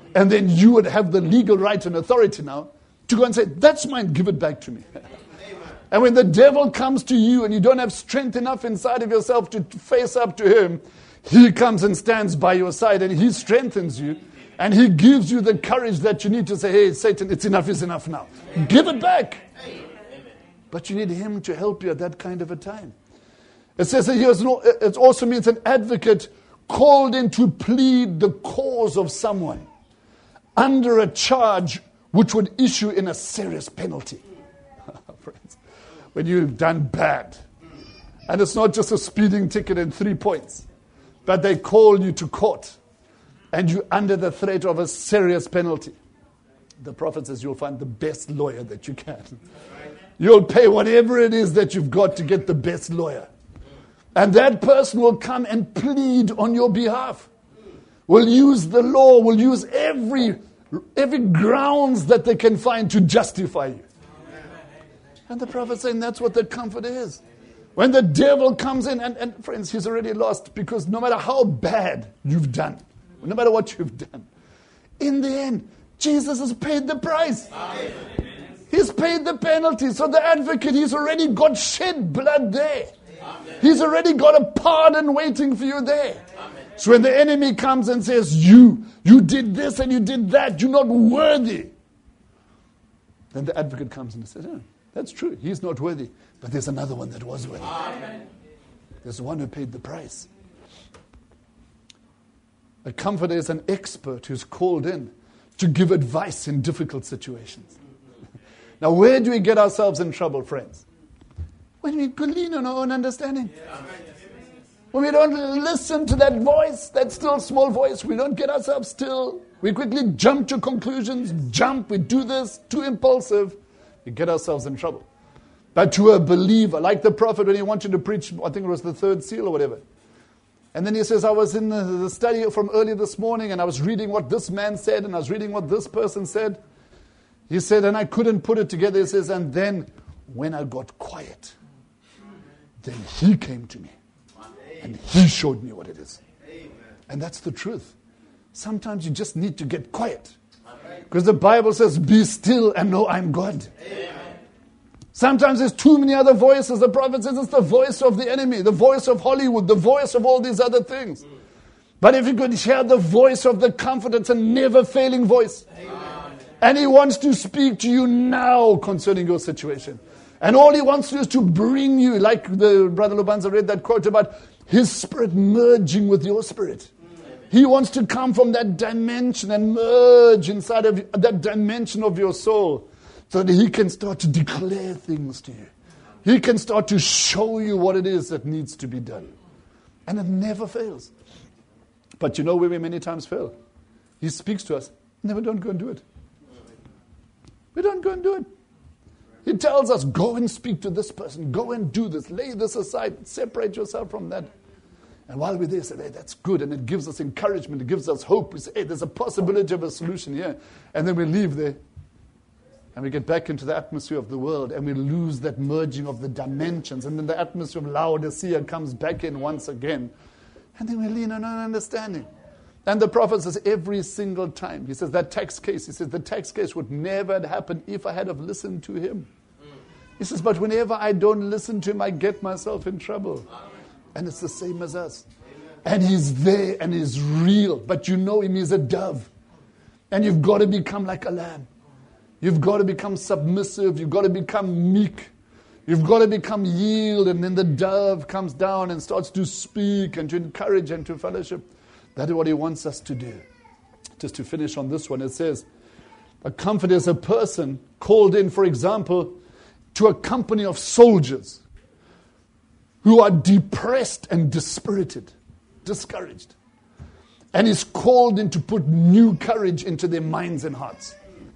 E: And then you would have the legal right and authority now to go and say, that's mine, give it back to me. And when the devil comes to you and you don't have strength enough inside of yourself to face up to him, he comes and stands by your side and he strengthens you and he gives you the courage that you need to say, hey, Satan, it's enough is enough now. Give it back. But you need him to help you at that kind of a time. It says that he has no, it also means an advocate called in to plead the cause of someone under a charge which would issue in a serious penalty. Friends, when you've done bad, and it's not just a speeding ticket and three points, but they call you to court, and you're under the threat of a serious penalty. The prophet says you'll find the best lawyer that you can. You'll pay whatever it is that you've got to get the best lawyer. And that person will come and plead on your behalf. Will use the law, will use every every grounds that they can find to justify you. And the prophet's saying that's what the comfort is. When the devil comes in, and, and friends, he's already lost, because no matter how bad you've done, no matter what you've done, in the end, Jesus has paid the price. Amen. He's paid the penalty. So the advocate, he's already got shed blood there. Amen. He's already got a pardon waiting for you there. Amen. So when the enemy comes and says, you, you did this and you did that, you're not worthy. Then the advocate comes and says, oh, that's true, he's not worthy. But there's another one that was worthy. Amen. There's the one who paid the price. A comforter is an expert who's called in to give advice in difficult situations. Now, where do we get ourselves in trouble, friends? When we lean on our own understanding. When we don't listen to that voice, that still small voice, we don't get ourselves still. We quickly jump to conclusions, jump, we do this, too impulsive. We get ourselves in trouble. But to a believer, like the prophet when he wanted to preach, I think it was the third seal or whatever. And then he says, I was in the, the study from earlier this morning and I was reading what this man said and I was reading what this person said. He said, and I couldn't put it together. He says, and then when I got quiet, then he came to me and he showed me what it is. And that's the truth. Sometimes you just need to get quiet. Because the Bible says, be still and know I'm God. Sometimes there's too many other voices. The prophet says it's the voice of the enemy, the voice of Hollywood, the voice of all these other things. But if you could hear the voice of the Comforter, it's a never failing voice. Amen. And he wants to speak to you now concerning your situation. And all he wants to do is to bring you, like the Brother Lubanza read that quote about his spirit merging with your spirit. Amen. He wants to come from that dimension and merge inside of that dimension of your soul, so that he can start to declare things to you. He can start to show you what it is that needs to be done. And it never fails. But you know where we many times fail? He speaks to us, and then we don't go and do it. We don't go and do it. He tells us, go and speak to this person. Go and do this. Lay this aside. Separate yourself from that. And while we're there, say, hey, that's good. And it gives us encouragement. It gives us hope. We say, hey, there's a possibility of a solution here. And then we leave there. And we get back into the atmosphere of the world and we lose that merging of the dimensions. And then the atmosphere of Laodicea comes back in once again. And then we lean on our understanding. And the prophet says every single time, he says that tax case, he says the tax case would never have happened if I had have listened to him. He says, but whenever I don't listen to him, I get myself in trouble. And it's the same as us. And he's there and he's real. But you know him, he's a dove. And you've got to become like a lamb. You've got to become submissive. You've got to become meek. You've got to become yield. And then the dove comes down and starts to speak and to encourage and to fellowship. That is what he wants us to do. Just to finish on this one, it says, a comforter is a person called in, for example, to a company of soldiers who are depressed and dispirited, discouraged. And is called in to put new courage into their minds and hearts.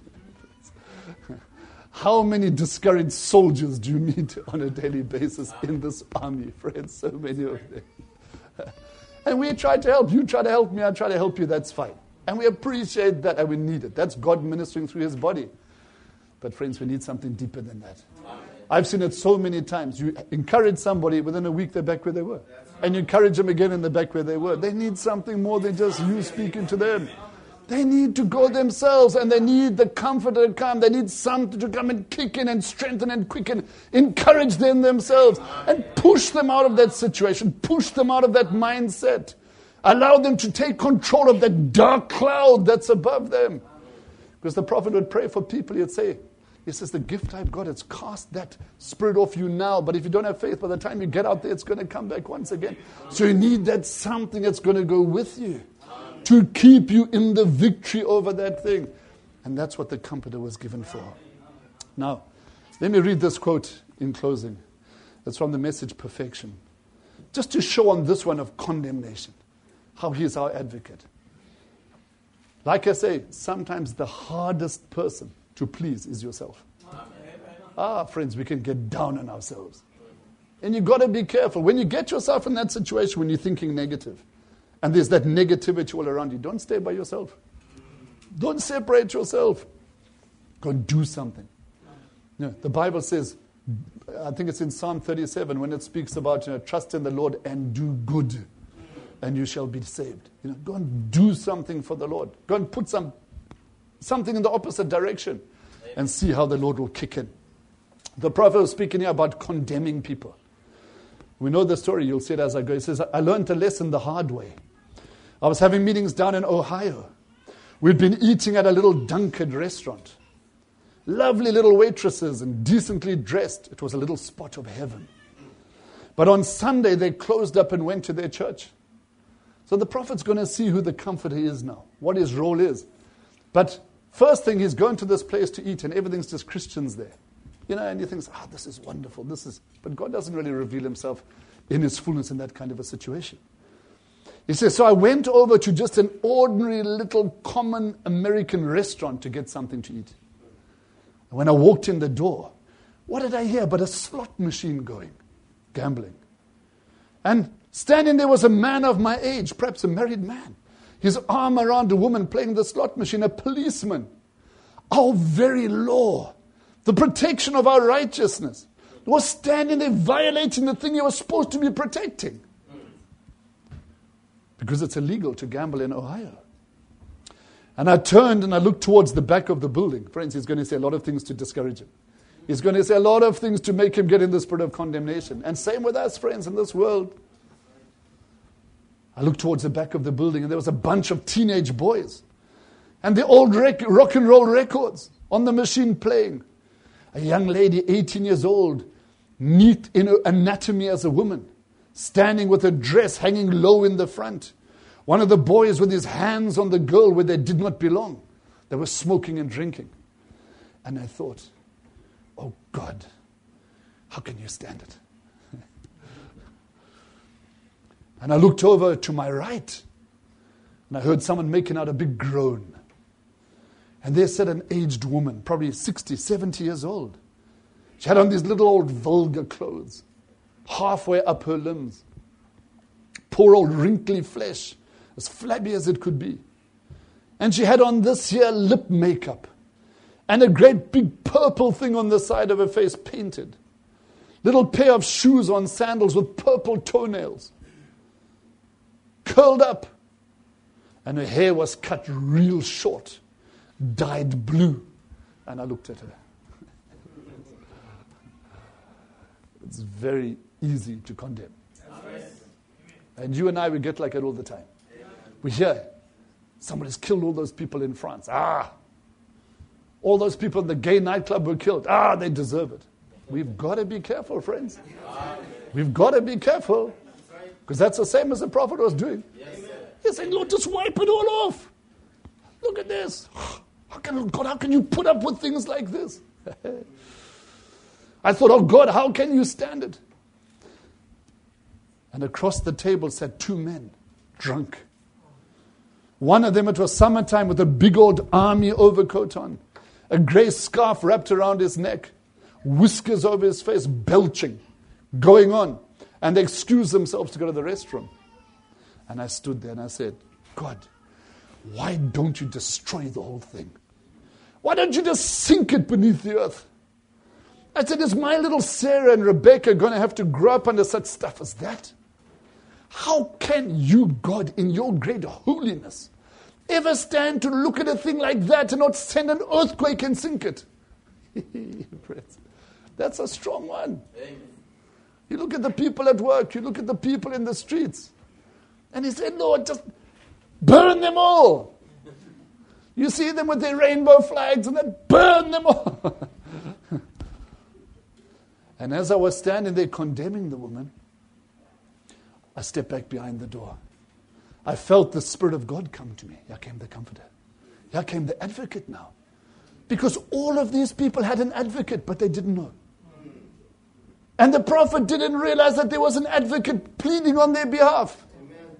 E: How many discouraged soldiers do you meet on a daily basis in this army, friends? So many of them. And we try to help. You try to help me, I try to help you, that's fine. And we appreciate that and we need it. That's God ministering through his body. But friends, we need something deeper than that. I've seen it so many times. You encourage somebody, within a week they're back where they were. And you encourage them again and they're back where they were. They need something more than just you speaking to them. They need to go themselves, and they need the comforter to come. They need something to come and kick in and strengthen and quicken, encourage them themselves, and push them out of that situation, push them out of that mindset. Allow them to take control of that dark cloud that's above them. Because the prophet would pray for people. He'd say, he says, the gift I've got, it's cast that spirit off you now. But if you don't have faith, by the time you get out there, it's going to come back once again. So you need that something that's going to go with you to keep you in the victory over that thing. And that's what the Comforter was given for. Now, let me read this quote in closing. It's from the Message Perfection. Just to show on this one of condemnation, how he is our advocate. Like I say, sometimes the hardest person to please is yourself. Amen. Ah, friends, we can get down on ourselves. And you've got to be careful. When you get yourself in that situation, when you're thinking negative, and there's that negativity all around you, don't stay by yourself. Don't separate yourself. Go and do something. You know, the Bible says, I think it's in Psalm thirty-seven, when it speaks about, you know, trust in the Lord and do good, and you shall be saved. You know, go and do something for the Lord. Go and put some something in the opposite direction and see how the Lord will kick in. The prophet was speaking here about condemning people. We know the story. You'll see it as I go. He says, I learned a lesson the hard way. I was having meetings down in Ohio. We'd been eating at a little Dunkard restaurant. Lovely little waitresses and decently dressed. It was a little spot of heaven. But on Sunday, they closed up and went to their church. So the prophet's going to see who the Comforter is now, what his role is. But first thing, he's going to this place to eat, and everything's just Christians there. You know, and he thinks, ah, oh, this is wonderful. This is, but God doesn't really reveal himself in his fullness in that kind of a situation. He says, so I went over to just an ordinary little common American restaurant to get something to eat. And when I walked in the door, what did I hear but a slot machine going, gambling. And standing there was a man of my age, perhaps a married man. His arm around a woman playing the slot machine, a policeman. Our very law, the protection of our righteousness, was standing there violating the thing he was supposed to be protecting. Because it's illegal to gamble in Ohio. And I turned and I looked towards the back of the building. Friends, he's going to say a lot of things to discourage him. He's going to say a lot of things to make him get in the spirit of condemnation. And same with us, friends, in this world. I looked towards the back of the building and there was a bunch of teenage boys. And the old rec- rock and roll records on the machine playing. A young lady, eighteen years old, neat in her anatomy as a woman, standing with her dress hanging low in the front. One of the boys with his hands on the girl where they did not belong. They were smoking and drinking. And I thought, oh God, how can you stand it? And I looked over to my right, and I heard someone making out a big groan. And there sat an aged woman, probably sixty, seventy years old. She had on these little old vulgar clothes, halfway up her limbs. Poor old wrinkly flesh, as flabby as it could be. And she had on this here lip makeup, and a great big purple thing on the side of her face painted. Little pair of shoes on sandals with purple toenails. Curled up. And her hair was cut real short, dyed blue. And I looked at her. It's very easy to condemn. And you and I, we get like it all the time. We hear, somebody's killed all those people in France. Ah, all those people in the gay nightclub were killed. Ah, they deserve it. We've got to be careful, friends. We've got to be careful. Because that's the same as the prophet was doing. He's saying, Lord, just wipe it all off. Look at this. How can, God, how can you put up with things like this? I thought, oh God, how can you stand it? And across the table sat two men, drunk. One of them, it was summertime, with a big old army overcoat on, a grey scarf wrapped around his neck, whiskers over his face, belching, going on. And they excused themselves to go to the restroom. And I stood there and I said, God, why don't you destroy the whole thing? Why don't you just sink it beneath the earth? I said, is my little Sarah and Rebecca going to have to grow up under such stuff as that? How can you, God, in your great holiness, ever stand to look at a thing like that and not send an earthquake and sink it? That's a strong one. Amen. You look at the people at work, you look at the people in the streets, and he said, Lord, just burn them all. You see them with their rainbow flags and then burn them all. And as I was standing there condemning the woman, I stepped back behind the door. I felt the Spirit of God come to me. Here came the Comforter. Here came the Advocate now. Because all of these people had an advocate, but they didn't know. And the prophet didn't realize that there was an advocate pleading on their behalf. Amen.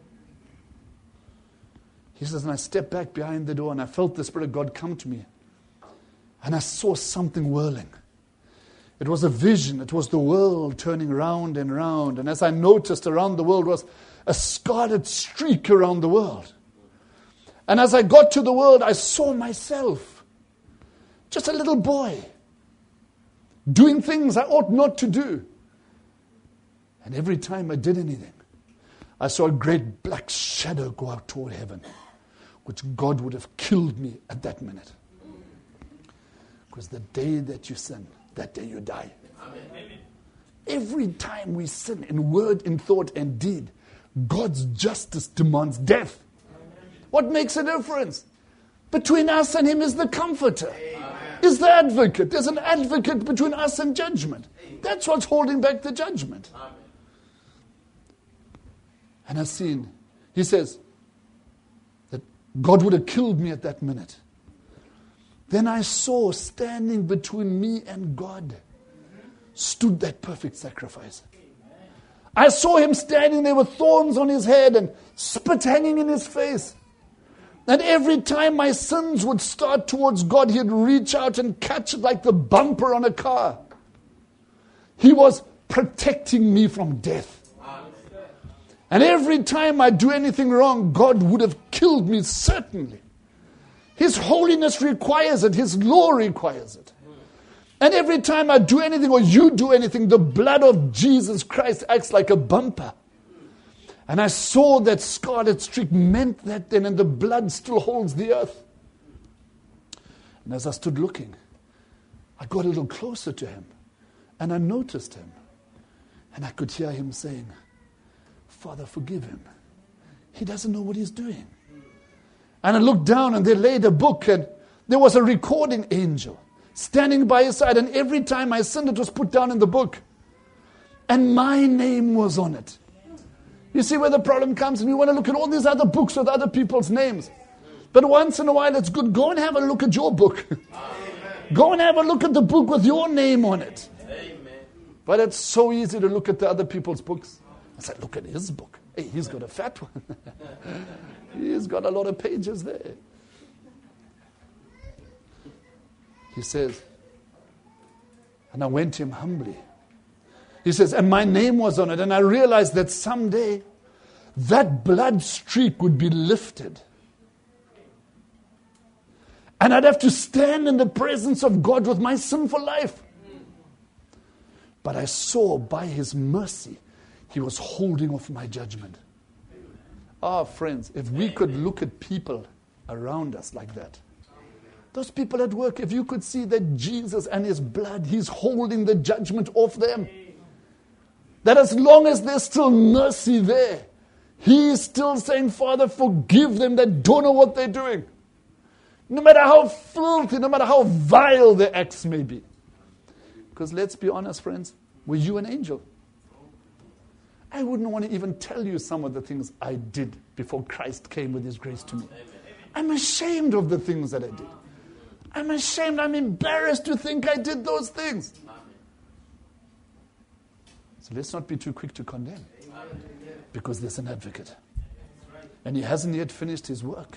E: He says, and I stepped back behind the door and I felt the Spirit of God come to me. And I saw something whirling. It was a vision. It was the world turning round and round. And as I noticed, around the world was a scarlet streak around the world. And as I got to the world, I saw myself. Just a little boy. Doing things I ought not to do. And every time I did anything, I saw a great black shadow go out toward heaven, which God would have killed me at that minute. Because the day that you sin, that day you die. Amen. Every time we sin in word, in thought, and deed, God's justice demands death. Amen. What makes a difference? Between us and Him is the Comforter. Amen. Is the Advocate. There's an advocate between us and judgment. Amen. That's what's holding back the judgment. Amen. And I've seen, he says, that God would have killed me at that minute. Then I saw standing between me and God stood that perfect sacrifice. I saw Him standing there with thorns on His head and spit hanging in His face. And every time my sins would start towards God, He'd reach out and catch it like the bumper on a car. He was protecting me from death. And every time I do anything wrong, God would have killed me, certainly. His holiness requires it. His law requires it. And every time I do anything or you do anything, the blood of Jesus Christ acts like a bumper. And I saw that scarlet streak meant that then, and the blood still holds the earth. And as I stood looking, I got a little closer to Him. And I noticed Him. And I could hear Him saying, Father, forgive him. He doesn't know what he's doing. And I looked down and they laid a book and there was a recording angel standing by his side. And every time I sinned, it was put down in the book. And my name was on it. You see where the problem comes? And we want to look at all these other books with other people's names. But once in a while, it's good. Go and have a look at your book. Go and have a look at the book with your name on it. Amen. But it's so easy to look at the other people's books. I said, look at his book. Hey, he's got a fat one. He's got a lot of pages there. He says, and I went to him humbly. He says, and my name was on it. And I realized that someday that blood streak would be lifted. And I'd have to stand in the presence of God with my sinful life. But I saw by His mercy, He was holding off my judgment. Ah, oh, friends, if we could look at people around us like that. Those people at work, if you could see that Jesus and His blood, He's holding the judgment off them. That as long as there's still mercy there, He is still saying, Father, forgive them that don't know what they're doing. No matter how filthy, no matter how vile their acts may be. Because let's be honest, friends, were you an angel? I wouldn't want to even tell you some of the things I did before Christ came with His grace to me. I'm ashamed of the things that I did. I'm ashamed, I'm embarrassed to think I did those things. So let's not be too quick to condemn. Because there's an advocate. And He hasn't yet finished His work.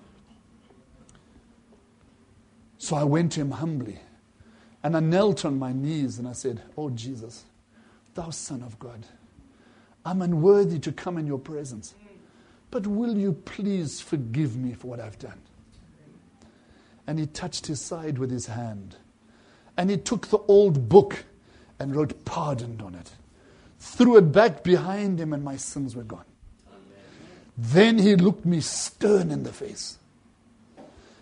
E: So I went to Him humbly. And I knelt on my knees and I said, Oh Jesus, Thou Son of God, I'm unworthy to come in Your presence. But will You please forgive me for what I've done? And He touched his side with His hand. And He took the old book and wrote pardoned on it. Threw it back behind Him and my sins were gone. Amen. Then He looked me stern in the face.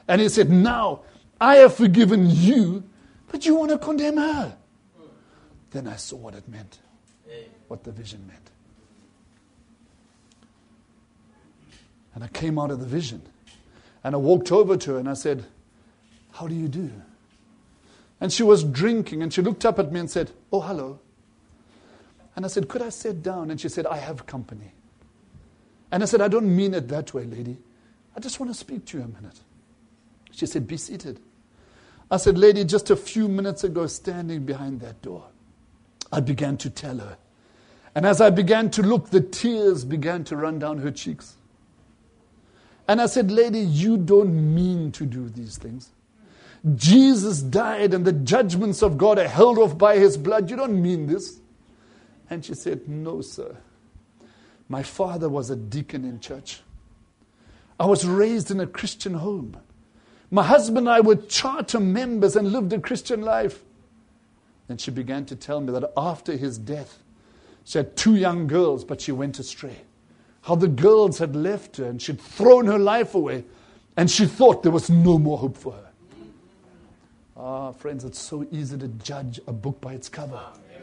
E: And he said, now, I have forgiven you, but you want to condemn her. Then I saw what it meant, what the vision meant. And I came out of the vision. And I walked over to her and I said, how do you do? And she was drinking and she looked up at me and said, oh, hello. And I said, could I sit down? And she said, I have company. And I said, I don't mean it that way, lady. I just want to speak to you a minute. She said, be seated. I said, lady, just a few minutes ago, standing behind that door, I began to tell her. And as I began to look, the tears began to run down her cheeks. And I said, lady, you don't mean to do these things. Jesus died and the judgments of God are held off by his blood. You don't mean this. And she said, no, sir. My father was a deacon in church. I was raised in a Christian home. My husband and I were charter members and lived a Christian life. Then she began to tell me that after his death, she had two young girls, but she went astray. How the girls had left her and she'd thrown her life away. And she thought there was no more hope for her. Ah, friends, it's so easy to judge a book by its cover.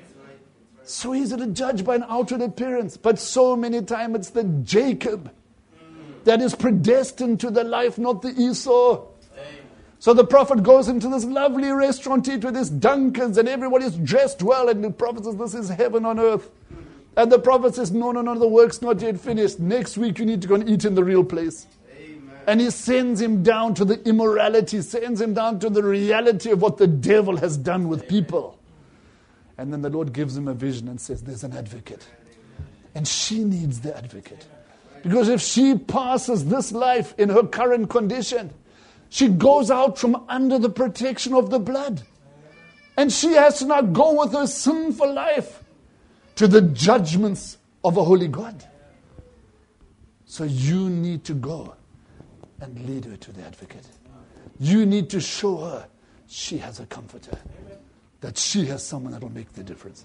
E: So easy to judge by an outward appearance. But so many times it's the Jacob that is predestined to the life, not the Esau. So the prophet goes into this lovely restaurant to eat with his Dunkans and everybody's dressed well. And the prophet says, this is heaven on earth. And the prophet says, no, no, no, the work's not yet finished. Next week you need to go and eat in the real place. Amen. And he sends him down to the immorality, sends him down to the reality of what the devil has done with people. And then the Lord gives him a vision and says, there's an advocate. And she needs the advocate. Because if she passes this life in her current condition, she goes out from under the protection of the blood. And she has to now go with her sinful life to the judgments of a holy God. So you need to go and lead her to the advocate. You need to show her she has a comforter. That she has someone that will make the difference.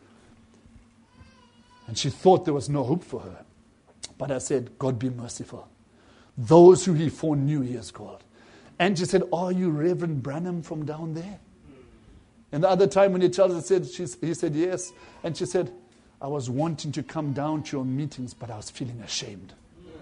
E: And she thought there was no hope for her. But I said, God be merciful. Those who he foreknew he has called. And she said, are you Reverend Branham from down there? And the other time when he told her, said, she, he said, yes. And she said, I was wanting to come down to your meetings, but I was feeling ashamed.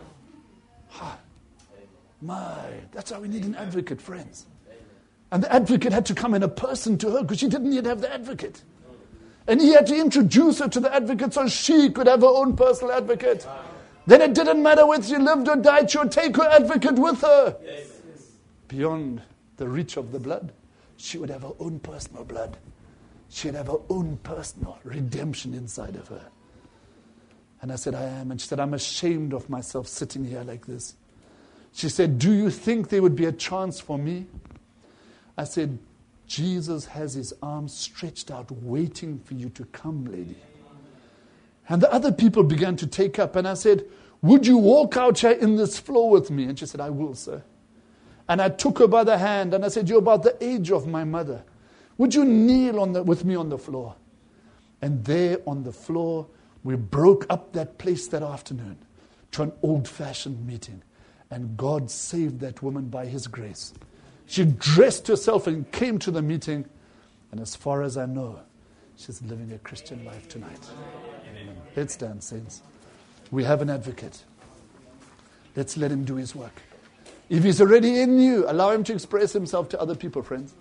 E: Ha. My, that's how we need an advocate, friends. And the advocate had to come in a person to her because she didn't yet have the advocate. And he had to introduce her to the advocate so she could have her own personal advocate. Then it didn't matter whether she lived or died, she would take her advocate with her. Beyond the reach of the blood, she would have her own personal blood. She'd have her own personal redemption inside of her. And I said, I am. And she said, I'm ashamed of myself sitting here like this. She said, do you think there would be a chance for me? I said, Jesus has his arms stretched out, waiting for you to come, lady. And the other people began to take up. And I said, would you walk out here in this floor with me? And she said, I will, sir. And I took her by the hand and I said, you're about the age of my mother. Would you kneel on the, with me on the floor? And there on the floor, we broke up that place that afternoon to an old-fashioned meeting. And God saved that woman by his grace. She dressed herself and came to the meeting. And as far as I know, she's living a Christian life tonight. Amen. Let's stand, saints. We have an advocate. Let's let him do his work. If he's already in you, allow him to express himself to other people, friends.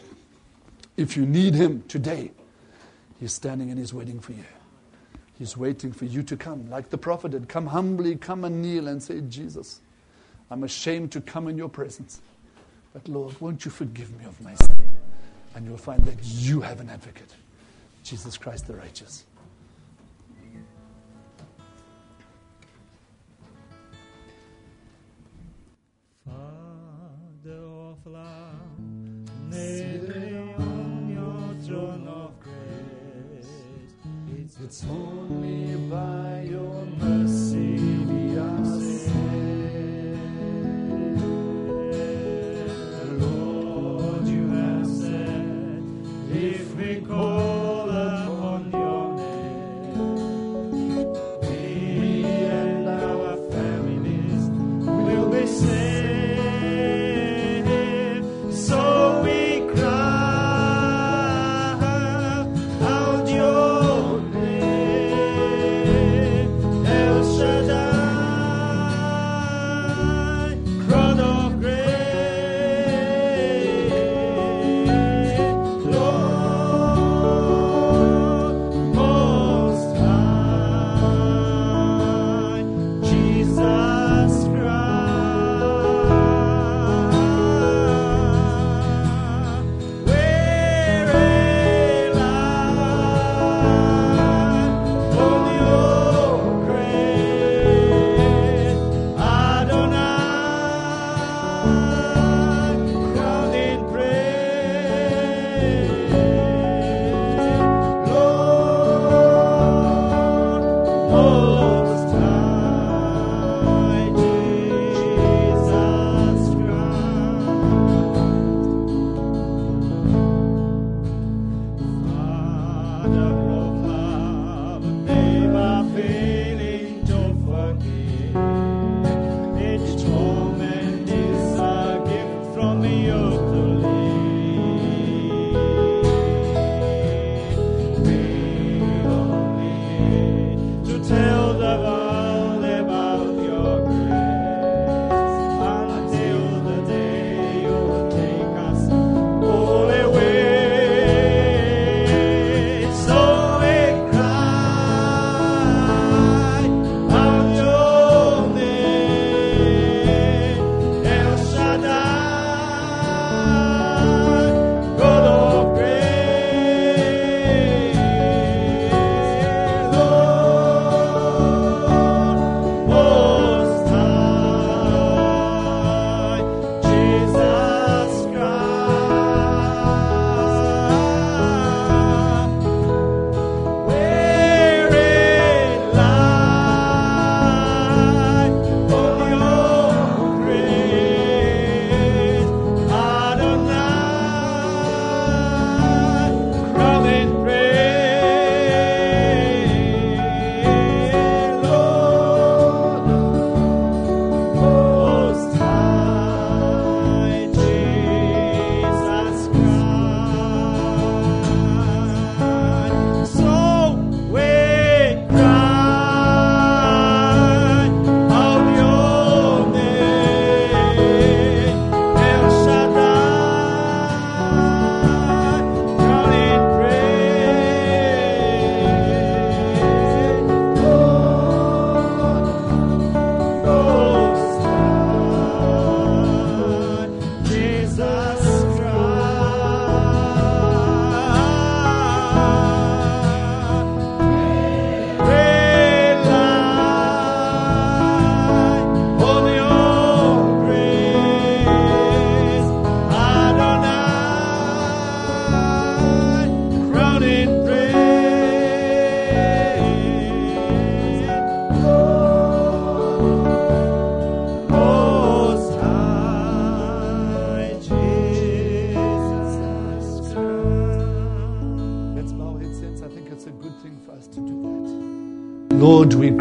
E: If you need him today, he's standing and he's waiting for you. He's waiting for you to come, like the prophet did. Come humbly, come and kneel and say, Jesus, I'm ashamed to come in your presence. But Lord, won't you forgive me of my sin? And you'll find that you have an advocate, Jesus Christ the righteous.
C: Father of love, kneeling on your throne of grace, it's, it's only by your mercy we are saved. Lord, you have said, if we call upon your name, we and our families will be saved.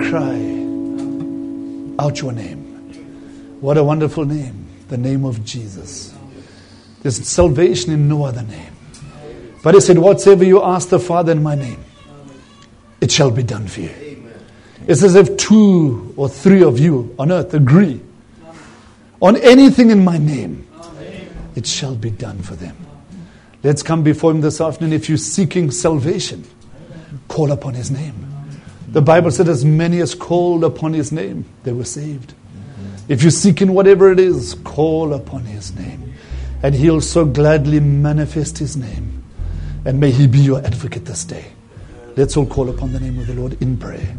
E: cry out your name. What a wonderful name, the name of Jesus. There's salvation in no other name. But he said, whatsoever you ask the Father in my name, it shall be done for you. It's as if two or three of you on earth agree on anything in my name, it shall be done for them. Let's come before him this afternoon. If you're seeking salvation, call upon his name. The Bible said as many as called upon his name, they were saved. If you're seeking whatever it is, call upon his name. And he'll so gladly manifest his name. And may he be your advocate this day. Let's all call upon the name of the Lord in prayer.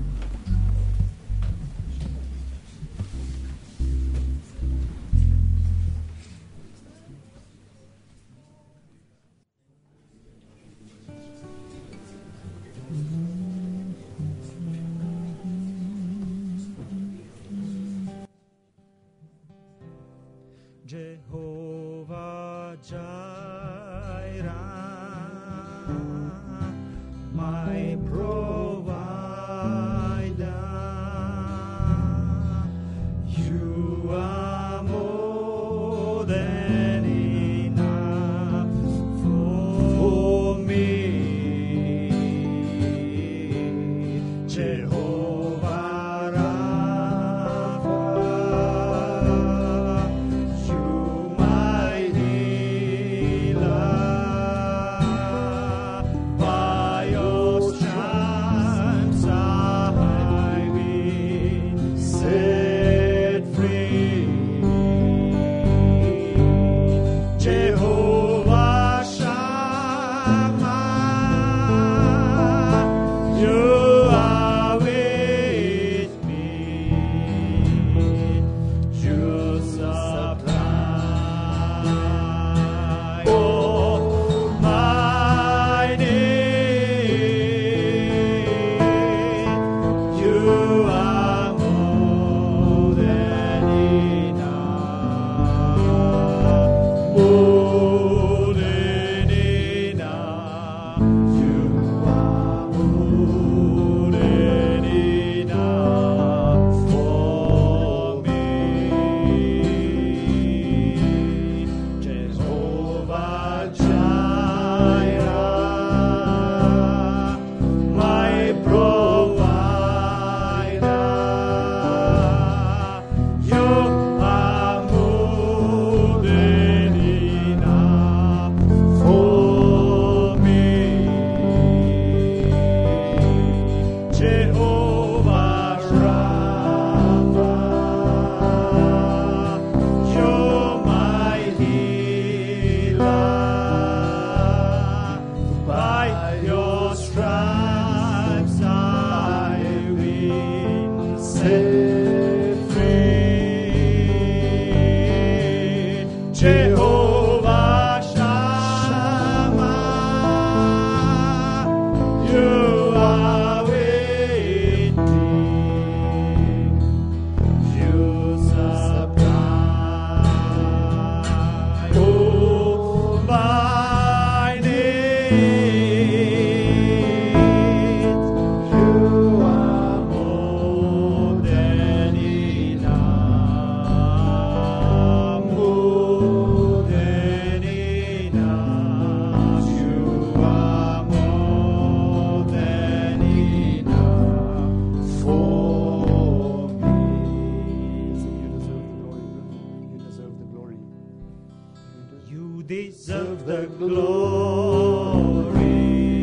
C: Jehovah Jireh, my provider, you are more than enough for me. Jehovah Rapha, you my healer, by your stripes I've been set free. Jehovah Shammah, you are with me. You supply all my need. You are more than enough, more than enough. You are more than enough for me. Jehovah Jireh, my provider, you are more than enough for me. Jehovah Rapha, you're my healer. By your stripes I've been set free. Jehovah Shammah, you are with me. You supply all my needs. You are more than enough, more than enough. You are more than enough for me. You deserve the glory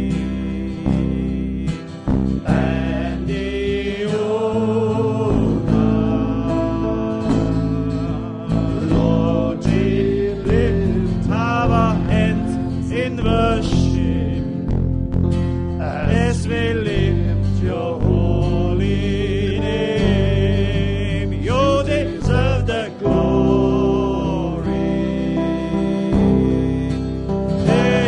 C: and the honor. Lord, we lift our hands in worship as we lift your holy name. You deserve the glory.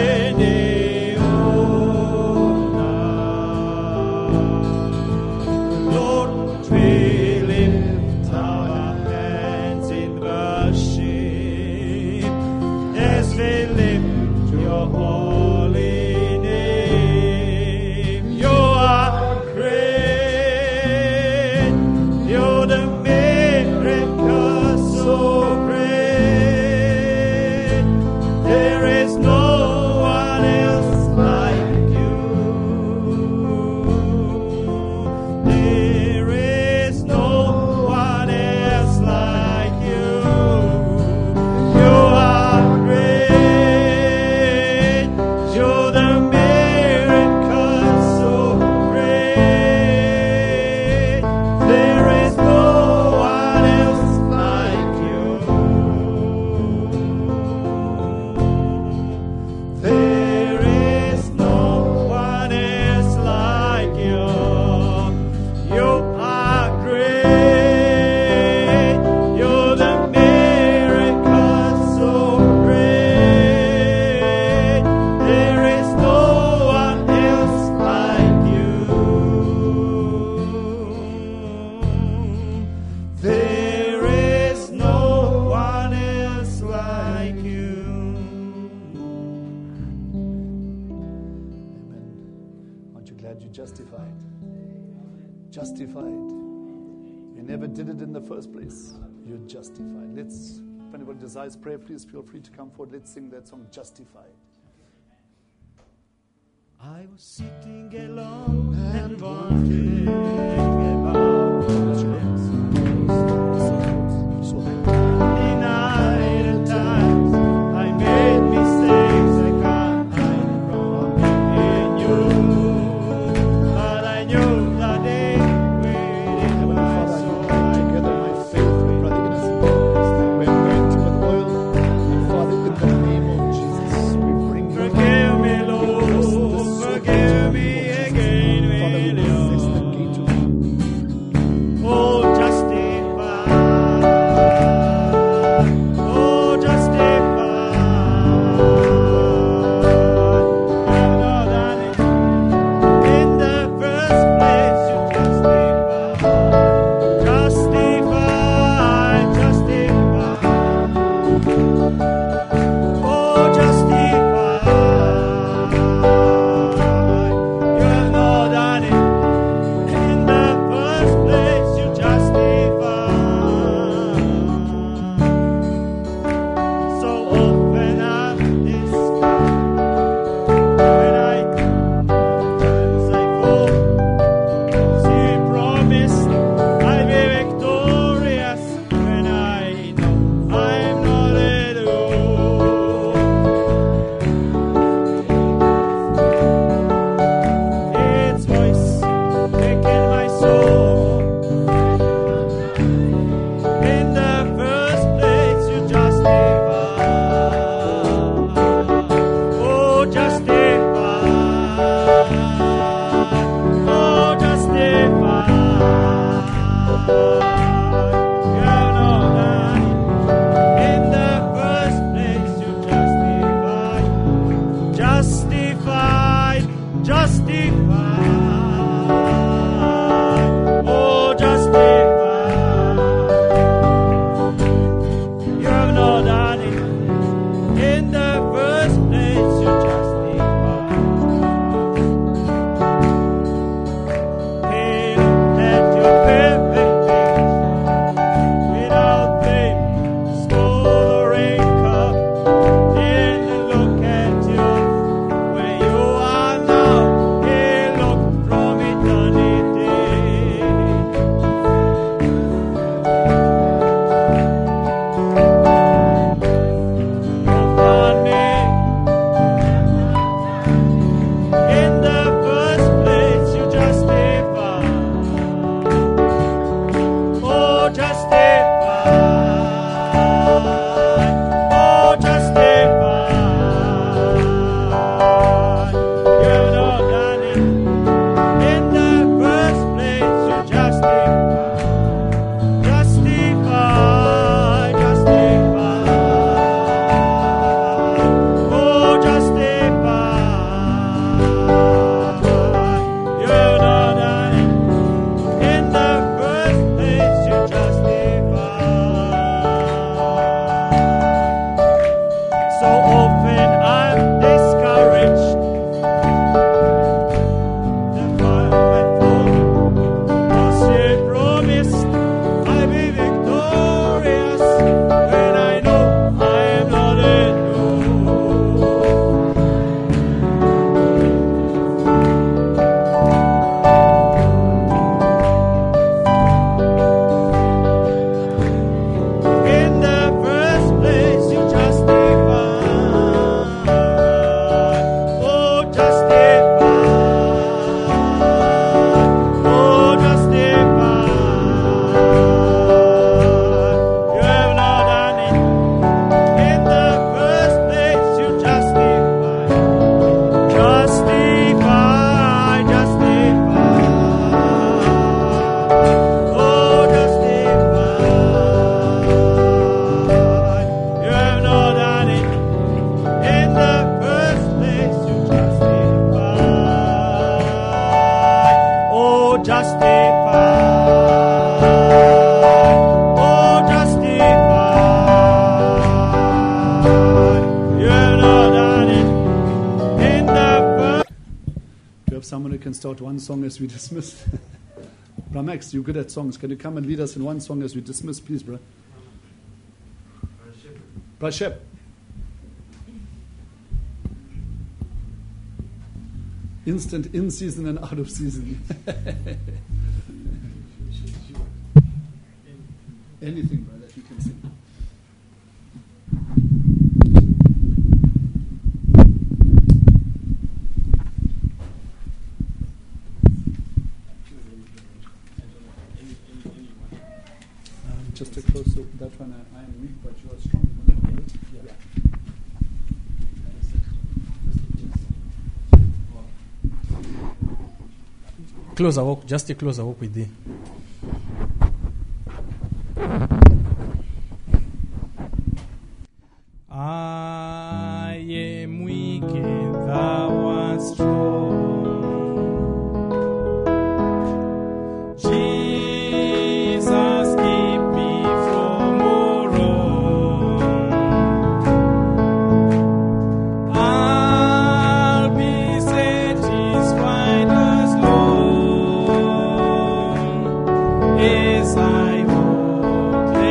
E: justified. You never did it in the first place. You're justified. Let's, if anyone desires prayer, please feel free to come forward. Let's sing that song, Justified.
C: I was sitting alone and wondering about in idle times I made mistakes I can't hide from in you, but I knew that they will
E: Father, I put together my faith with Brother Innocent. We're anointed with oil. And Father, in the name of Jesus, we bring you.
C: forgive me, Lord, forgive me again,
E: Father, we resist the
C: will
E: gate of
C: you? Oh, justify, oh, justify. You know that in the first place you justify, justify, justify. Oh, justify. You know that in the first place you justify. So often I'm this when I times I fall, she promised I'll be victorious when I know I'm not at all. Its voice taking my soul. In the first place you justify. Oh, justify. Oh, justify. You know that in the first place you justify. Justified, justified. Oh, justified. You have not done it. In the first place you justify. He looked at your perfect face without blame, stole or wrinkle. Didn't look at you where you are now. He looked from eternity. Upon me. In the first place you justify. Oh, justify. Oh, justify. You have not done it. In the first place you justify. Justify, justify. Oh, justify. You have not done it. In the first place you justify. So often I'm discouraged. The fire I fall. Oh, she promised I'll be victorious when I know I'm not in you. In the first place you justify. Oh, justify. Oh, justify. You have not done it. In the first place you justify. Justify, justify. Oh, justify. You have not done it. In the first place you justify. Oh, justify. Oh, justify. You have not done it. In the first
E: Do you have someone who can start one song as we dismiss? Ramex, you're good at songs. Can you come and lead us in one song as we dismiss, please, bro? Prashep. Instant in season and out of season. Anything, brother, you can sing. Um, just to close up that one, I, I am weak, but you are strong. Yeah.
F: Close a walk, just a close a walk with thee. I am weak and thou art strong. Jesus, keep me from all wrong. I'll be satisfied as long as I walk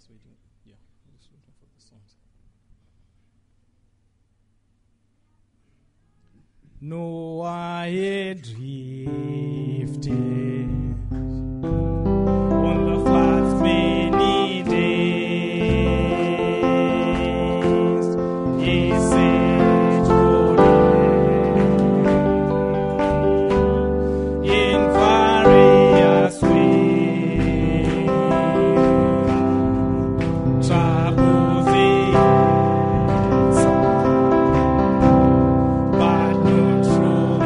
F: just waiting. Yeah, just waiting for the songs. Noah had drifted on the floods many days. He set for in various ways. Troubles inside, but not from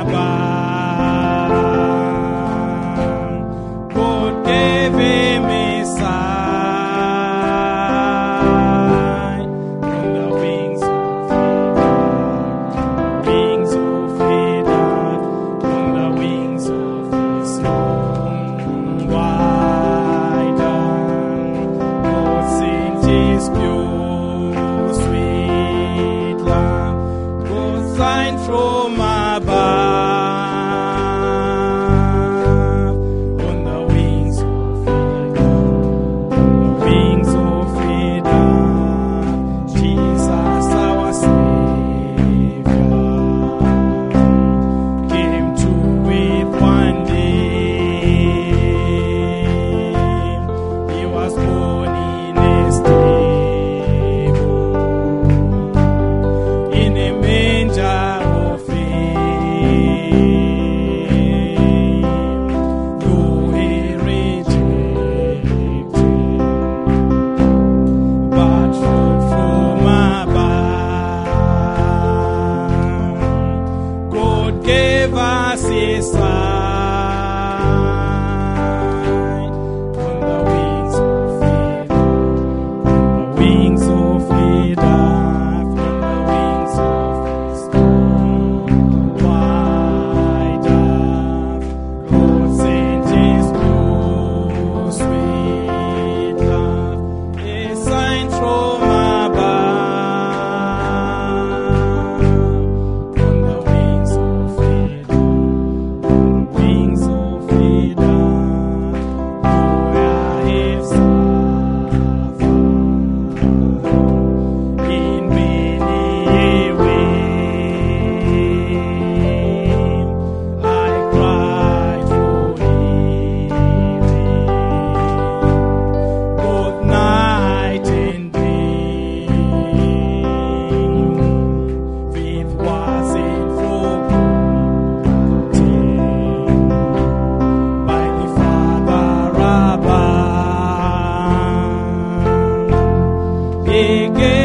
F: above. God gave him a sign on the wings of wings of freedom, on the wings of his long white arm. God sent his pure, sweet love, God sign from above, on the wings of freedom, on the wings of freedom. Jesus, our Savior, came to it one day. He was born in a stable, in a manger of fame. Though he rejected, but fruit from above. God gave us his sign on the wings of freedom, on the wings of freedom, on the wings of his own white dove. God sent his pure, sweet love, a sign from above, on the wings of freedom, on the wings of freedom. Though I have suffered in many a way, I cried for healing, both night and day. Faith wasn't forgotten by the Father above. He gave